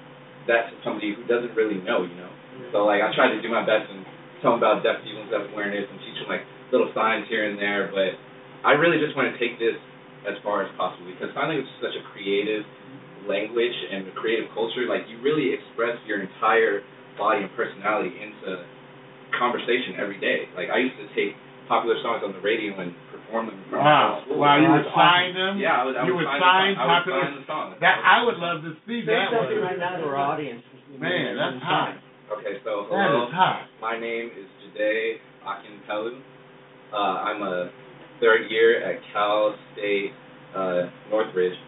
that to somebody who doesn't really know. You know. Yeah. So like I tried to do my best and tell them about deaf people and deaf awareness and teach them like little signs here and there. But I really just want to take this as far as possible because sign language is such a creative language and the creative culture. Like you really express your entire body and personality into conversation every day. Like I used to take popular songs on the radio and perform them in front wow. of school. Wow, you would sign them? Yeah, I would, I you would, would sign, sign the, popular I would sign the song. That I would love to see Say that something one. right now to our audience. Man, that's hot. Okay, so hello. That is hot. My name is Jide Akinpelu. Uh, I'm a third year at Cal State uh, Northridge.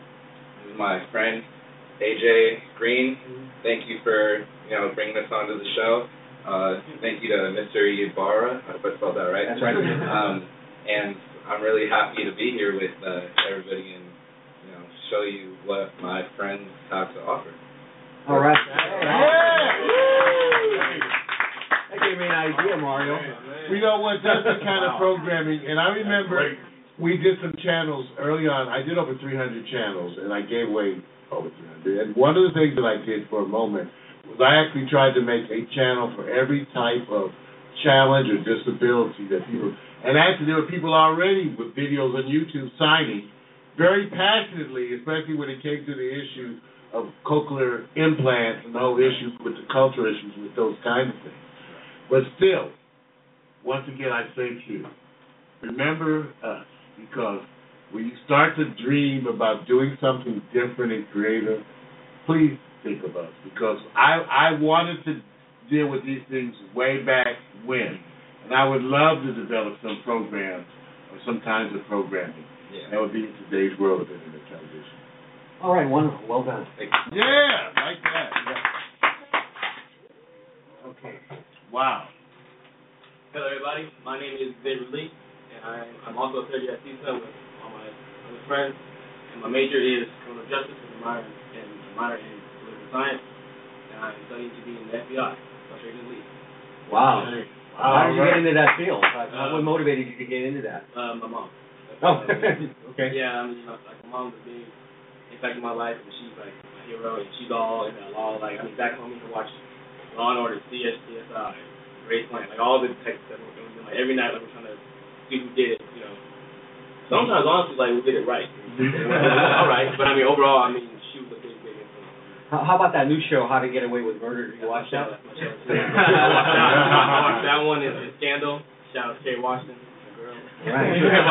My friend A J Green, thank you for you know bringing us onto the show. Uh, thank you to Mister Ybarra. I hope I spelled that right. That's right. Um, and I'm really happy to be here with uh, everybody and you know show you what my friends have to offer. All right. Yeah. That gave me an idea, Mario. We know what that's the kind of programming, and I remember. We did some channels early on. I did over three hundred channels, and I gave away over three hundred. And one of the things that I did for a moment was I actually tried to make a channel for every type of challenge or disability that people, and actually there were people already with videos on YouTube signing very passionately, especially when it came to the issue of cochlear implants and the whole issue with the cultural issues with those kinds of things. But still, once again, I say to you, remember us. Because when you start to dream about doing something different and creative, please think of us. Because I I wanted to deal with these things way back when. And I would love to develop some programs or some kinds of programming. Yeah. That would be in today's world of internet television. All right, wonderful. Well done. Yeah, like that. Okay. Wow. Hello, everybody. My name is Xavier Lee, and I'm, I'm also a third year at C S U with all my other friends. And my major is criminal justice and minor and minor in political science. And I'm studying to be in the F B I, Special Agent Lee. Wow. Wow. How did you Right. get into that field? How- Uh, what motivated you to get into that? Uh, my mom. Oh, okay. Yeah, I mean, you know, like my mom was a big impact in my life, and she's like my hero, and she's all in that law. Like, I mean, back home you can watch Law and Order, C S C S I, Race Plan, like all the tech stuff we're doing. Like every night, like we're trying to see who did it. You know, sometimes honestly, like we did it right. All right, but I mean, overall, I mean, she was a big, big influence. How, how about that new show, How to Get Away with Murder? Did you watch that? That's my show. too. I watched that. I watched that one. Is is Scandal. Shout out to Kerry Washington, my girl. Right.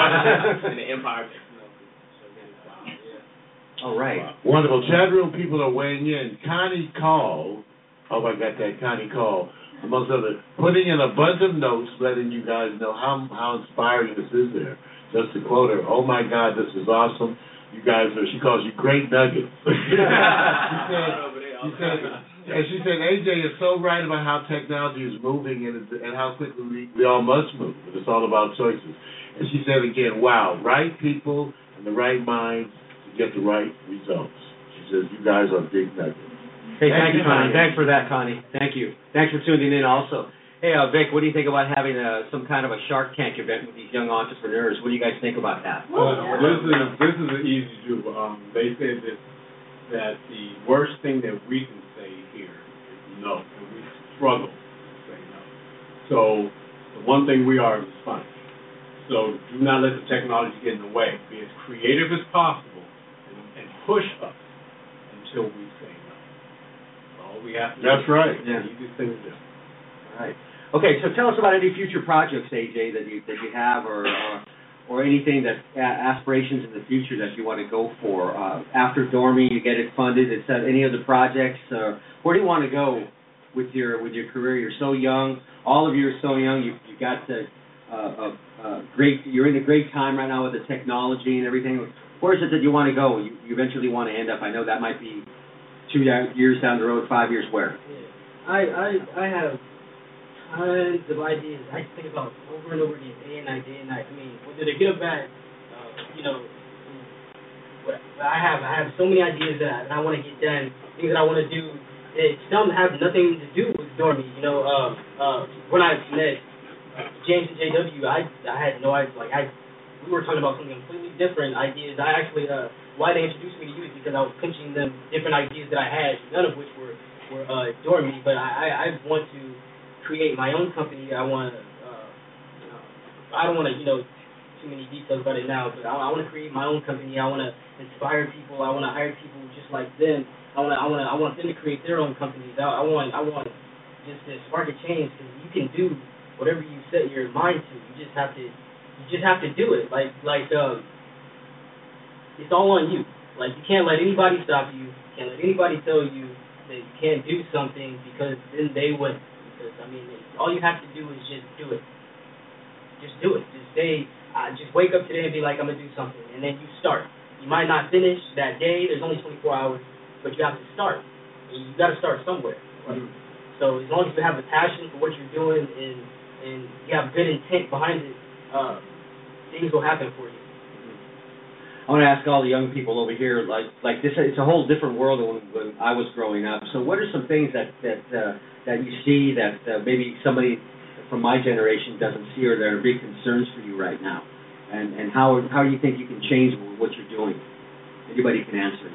And the Empire. You know, so good. Wow. Yeah. All right. Wonderful. Chat room people are weighing in. Connie Call, oh, I got that. Connie Call, amongst others, putting in a bunch of notes, letting you guys know how how inspiring this is there. Just to quote her, oh my God, this is awesome. You guys are, she calls you great nuggets. she said, she said, and she said, A J is so right about how technology is moving and, and how quickly we, we all must move. It's all about choices. And she said again, wow, right people and the right minds to get the right results. She says, you guys are big nuggets. Hey, thank, thank you, Connie. Thanks for that, Connie. Thank you. Thanks for tuning in also. Hey, uh, Vic, what do you think about having uh, some kind of a Shark Tank event with these young entrepreneurs? What do you guys think about that? Uh, this is this is an easy do. Um, they said that that the worst thing that we can say here is no, and we struggle to say no. So the one thing we are is a sponge. So do not let the technology get in the way. Be as creative as possible and, and push us until we say no. That's all we have to That's do. right. Yeah. Easiest thing to do. All right. Okay, so tell us about any future projects, A J, that you that you have, or or, or anything that uh, aspirations in the future that you want to go for. Uh, after Dormy, you get it funded. It's uh, any other projects? Uh, where do you want to go with your with your career? You're so young. All of you are so young. You you got the uh, uh, uh, great. You're in a great time right now with the technology and everything. Where is it that you want to go? You, you eventually want to end up. I know that might be two years down the road, five years. Where? Yeah. I I I have tons of ideas. I think about over and over again, day and night, day and night. I mean, whether they good or bad, uh, you know, what I have I have so many ideas that I, that I want to get done, things that I want to do. It, some have nothing to do with Dormy. You know, uh, uh, when I met uh, James and J W, I I had no idea. Like I, we were talking about something completely different ideas. I actually uh, why they introduced me to you is because I was pitching them different ideas that I had, none of which were were uh, Dormy. But I, I I want to create my own company. I want to, uh, you know, I don't want to, you know, too many details about it now, but I, I want to create my own company. I want to inspire people. I want to hire people just like them. I want to, I want to, I want them to create their own companies. I, I want, I want just to spark a change, because you can do whatever you set your mind to. You just have to, you just have to do it. Like, like, um, it's all on you. Like, you can't let anybody stop you. You can't let anybody tell you that you can't do something, because then they would. I mean, all you have to do is just do it. Just do it. Just say, uh, just wake up today and be like, I'm going to do something. And then you start. You might not finish that day. There's only twenty-four hours. But you have to start. And you got to start somewhere. Right? Mm-hmm. So as long as you have a passion for what you're doing and, and you have good intent behind it, uh, things will happen for you. I want to ask all the young people over here, like like this. It's a whole different world than when, when I was growing up. So what are some things that that uh, that you see that uh, maybe somebody from my generation doesn't see, or that are big concerns for you right now? And and how how do you think you can change what you're doing? Anybody can answer.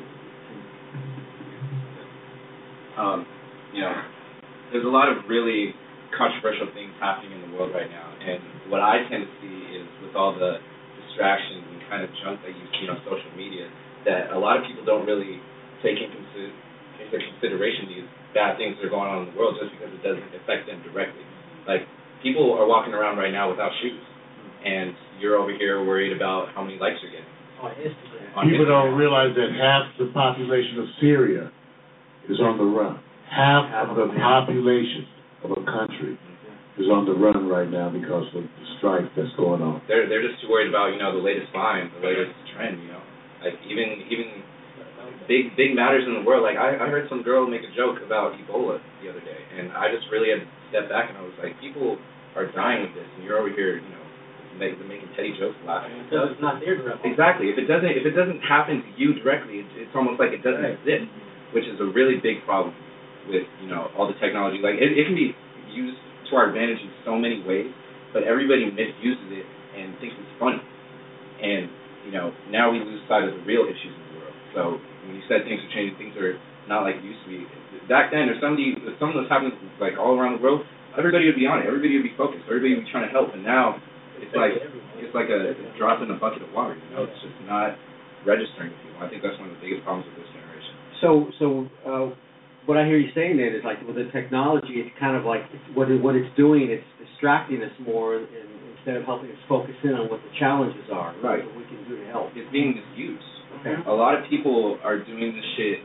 Um, you know, there's a lot of really controversial things happening in the world right now, and what I tend to see is with all the distractions and kind of junk that you see on social media, that a lot of people don't really take into consider, into consideration these bad things that are going on in the world just because it doesn't affect them directly. Like, people are walking around right now without shoes, and you're over here worried about how many likes you're getting. On Instagram. On People Instagram. don't realize that half the population of Syria is on the run. Half of the population of a country is on the run right now because of the strike that's going on. They're they're just too worried about, you know, the latest find, the latest trend, you know. Like even even big big matters in the world. Like I, I heard some girl make a joke about Ebola the other day, and I just really had to step back and I was like, people are dying of this, and you're over here, you know, make, making petty jokes, laughing. Because it's not there directly. Exactly. If it doesn't if it doesn't happen to you directly, it's, it's almost like it doesn't exist, which is a really big problem with, you know, all the technology. Like it, it can be used to our advantage in so many ways, but everybody misuses it and thinks it's funny. And, you know, now we lose sight of the real issues in the world. So when you said things are changing, things are not like it used to be. Back then, if somebody, if something was happening like all around the world, everybody would be on it. Everybody would be focused. Everybody would be trying to help. And now it's like it's like a, a drop in a bucket of water. You know, it's just not registering with people. I think that's one of the biggest problems with this generation. So, so uh, what I hear you saying then is like with the technology, it's kind of like it's, what it, what it's doing, it's distracting us more, and, instead of helping us focus in on what the challenges are, right? What we can do to help. It's being misused. Okay. A lot of people are doing this shit.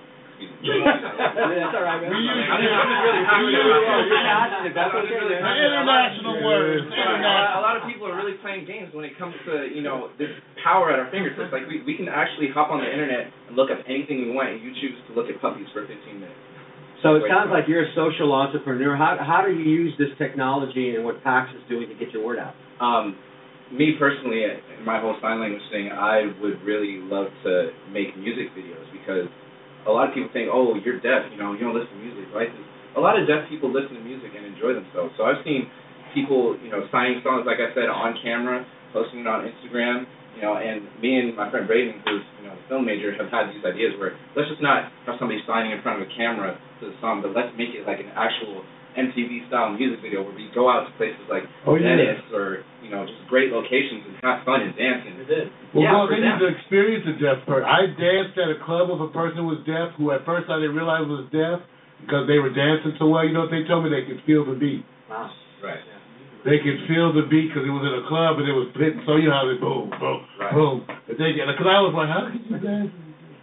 That's all right, man. I'm just, I'm just really passionate about it. International words. A lot of people are really playing games when it comes to, you know, this power at our fingertips. Like we, we can actually hop on the internet and look up anything we want, and you choose to look at puppies for fifteen minutes. So it sounds like you're a social entrepreneur. How how do you use this technology and what PAX is doing to get your word out? Um, me personally, in my whole sign language thing, I would really love to make music videos because a lot of people think, oh, you're deaf, you know, you don't listen to music, right? A lot of deaf people listen to music and enjoy themselves. So I've seen people, you know, signing songs, like I said, on camera, posting it on Instagram, you know, and me and my friend Braden, who's, you know, a film major, have had these ideas where let's just not have somebody signing in front of a camera to the song, but let's make it like an actual M T V-style music video where we go out to places like oh, yeah. Venice or, you know, just great locations and have fun and dance. And, well, yeah, well they need to experience a deaf person. I danced at a club with a person who was deaf, who at first I didn't realize was deaf because they were dancing so well. You know what they told me? They could feel the beat. Wow. Right. They could feel the beat because it was in a club and it was hitting. So you know how they boom, boom, right. boom. But they because I was like, how can you dance?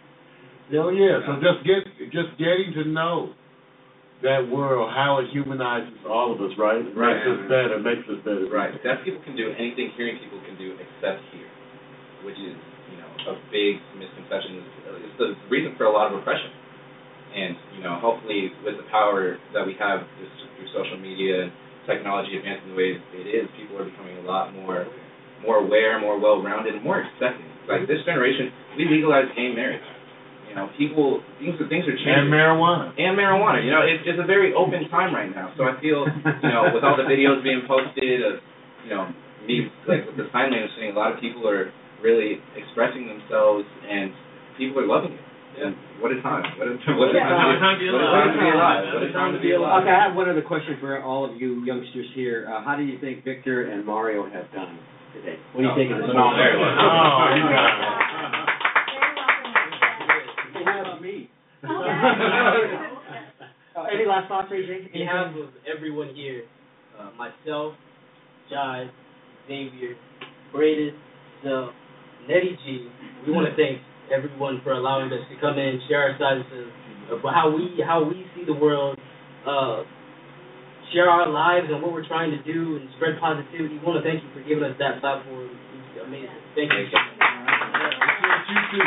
Oh yeah. So just get just getting to know that world, how it humanizes all of us, right? It right. Makes us better, makes us better. Right. Deaf people can do anything hearing people can do except hear, which is, you know, a big misconception. It's the reason for a lot of oppression. And, you know, hopefully with the power that we have just through social media and technology advancing the way it is, people are becoming a lot more more aware, more well-rounded, and more accepting. Like this generation, we legalized gay marriage. You know, people, things, things are changing. And marijuana. And marijuana. You know, it's, it's a very open time right now. So I feel, you know, with all the videos being posted of, you know, me, like with the sign language thing, a lot of people are really expressing themselves, and people are loving it. And what a time. What a, what a yeah, time to be alive. What a time to be alive. Okay, I have one other question for all of you youngsters here. Uh, how do you think Victor and Mario have done today? What do you think of this? No, very well. Oh, you got it. Me. uh, any last thoughts, A J? On behalf of everyone here, uh, myself, Jai, Xavier, Braden, Zell, Nettie G, we want to thank everyone for allowing us to come in and share our sides of, of how we how we see the world, uh, share our lives and what we're trying to do, and spread positivity. We want to thank you for giving us that platform. It's amazing. Thank you. You too.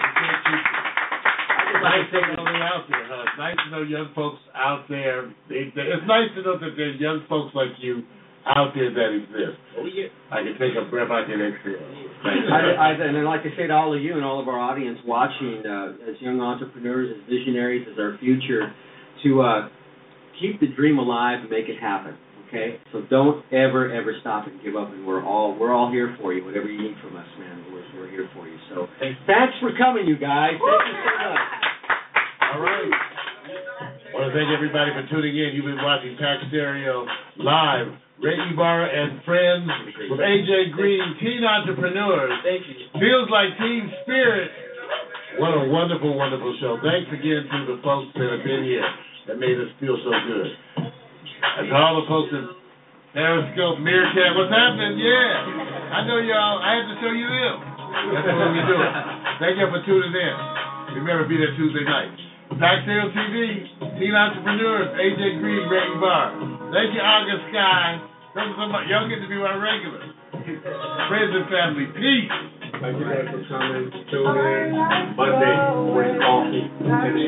It's nice to know they're out there, huh? It's nice to know young folks out there. They, they, it's nice to know that there's young folks like you out there that exist. Oh, yeah. I can take a breath, I can exhale. I, I, and I'd like to say to all of you and all of our audience watching, uh, as young entrepreneurs, as visionaries, as our future, to uh, keep the dream alive and make it happen. Okay, so don't ever, ever stop and give up. And we're all we're all here for you. Whatever you need from us, man, we're we're here for you. So thanks for coming, you guys. Thank you so much. All right. I want to thank everybody for tuning in. You've been watching Pax Stereo live. Ray Ibarra and friends with A J Green, Teen Entrepreneurs. Thank you. Feels like Team Spirit. What a wonderful, wonderful show. Thanks again to the folks that have been here that made us feel so good. And to all the folks at Periscope, Meerkat, what's happening? Yeah. I know y'all. I had to show you them. That's what we do. Thank you for tuning in. Remember, be there Tuesday night. Paxdale T V, Teen Entrepreneurs, A J Green, Ray Bar. Thank you, August Sky. Thank you so much. Y'all get to be my regulars. Friends and family, peace. Thank you guys for coming. Tune in Monday with coffee, ten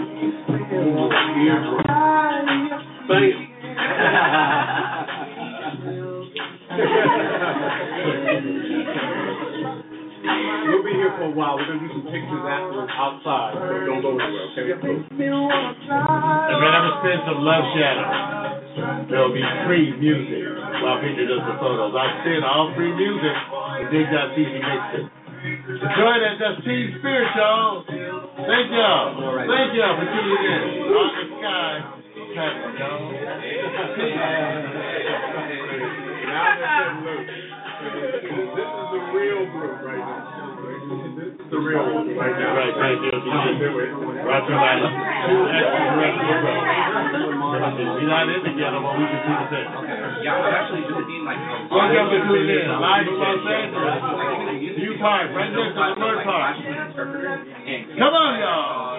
a.m. Bam. We'll be here for a while. We're going to do some pictures afterwards outside, so don't go anywhere, okay? And remember, spend some love shadow. There'll be free music while Victor does the photos. I spin all free music at dig dot t v mixtape. Enjoy that. That's Team Spirit, y'all. Thank y'all. Thank y'all for tuning in. August Sky. What's happening, y'all? Now that's look. This is the real group right now. This is the real one right now. Right, thank you. Right to my two extraterrestrial brothers. We're not in together, but we can see the same. Yeah, I've actually just seen like a Welcome to tuning in. Live from Los Angeles. You Park, right next to the Word Park. Come on, y'all.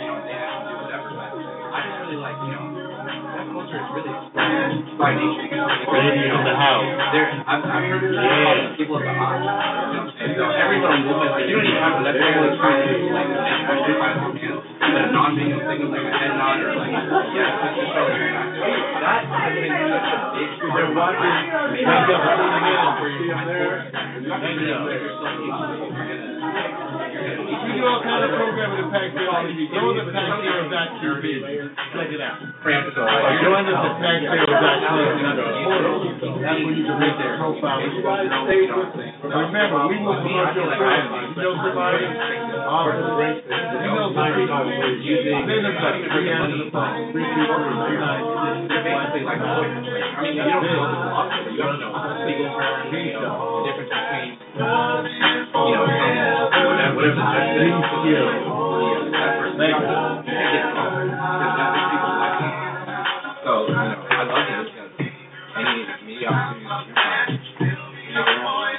I just really like, you know, that culture is really expressed by nature. Radio in the house. There, I've, I've heard Yeah. people at the house, you know, and so every little movement they do, you have to let everyone try to do, like, actually by their hands, but a non-bingo thing with like a head nod or like, yeah, that's just so you're not doing that. I think is such a big part of my life. Thank you for tuning in. See them there. Thank you. You're so used to it, you're gonna, you're gonna We do all kind of programming at Paxdale T V. Go to Paxdale dot T V. Check it out. Or join us at Paxdale dot com. That's where you can make their profile. Remember, we will promote your friends. You know somebody? Awesome. You know somebody? Send them back. We answer the phone. three two three, two nine six, one six nine. I mean, you don't know a lot, but you don't know legal terms, you know, the difference between, you know, some, whatever the judge says, skill. that person, you can't get it wrong, because not many people like that. So, you know, I love it because any media opportunities you find, you know,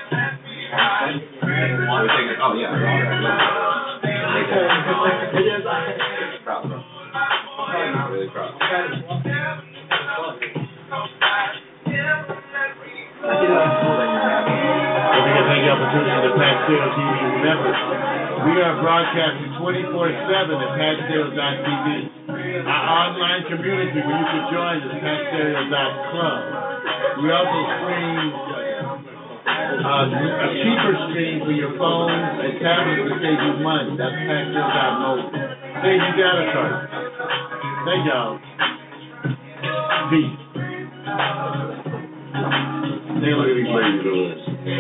we think, oh yeah, proud, bro. I'm really proud. Don't forget to take the opportunity to Paxdale T V. Remember, we are broadcasting twenty-four seven at Paxdale dot T V. Our online community where you can join is Paxdale dot club. We also stream uh, a cheaper stream for your phones and tablets to save you money. That's Paxdale dot mobile. Save you data charges. Thank y'all. Peace. Take a look at these ladies over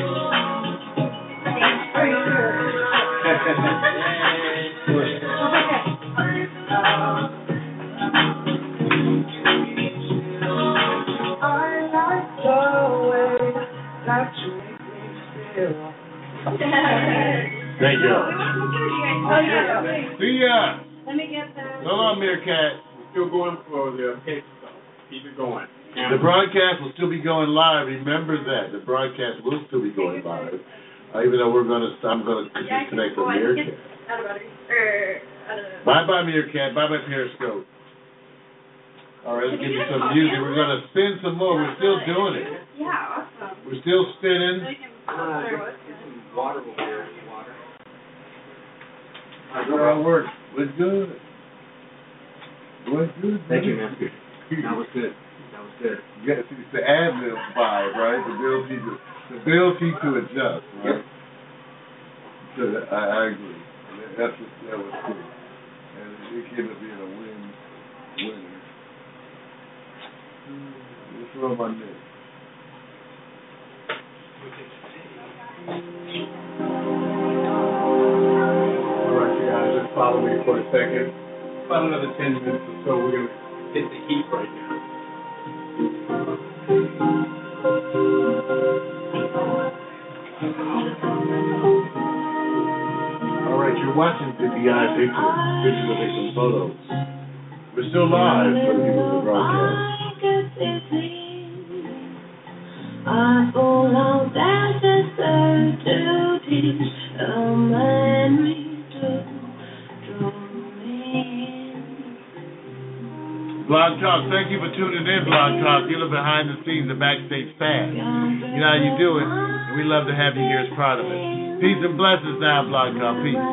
Thank you. Oh, yeah. See ya. Let me get that. So long, Meerkat. We're still going for the case stuff. Keep it going. The broadcast will still be going live. Remember that. The broadcast will still be going live. Uh, even though we're going to, I'm going to connect with Meerkat. Bye bye, Meerkat. Bye bye, Periscope. All right, let's give you some music. We're going to spin some more. We're still doing it. Yeah, awesome. We're still spinning. Water will bear water. How's that work? What's good? What's good? Thank you, man. That was good. That was good. Yeah, see, it's the ad lib vibe, right? The ability to, the ability to adjust, right? So that, I, I agree. And that, that's what that was cool. And it ended up being a win, winner. What's wrong with my neck? All right, you guys, just follow me for a second. About another ten minutes or so, we're going to hit the heat right now. All right, you're watching the B I Picture, Digital Victim Photos. We're still live for the people of the broadcast. I belong as a certainty, a man me to draw me in. Blog Talk, thank you for tuning in, Blog Talk. You're the behind the scenes, the backstage pass. You know how you do it, and we love to have you here as part of it. Peace and blessings now, Blog Talk. Peace.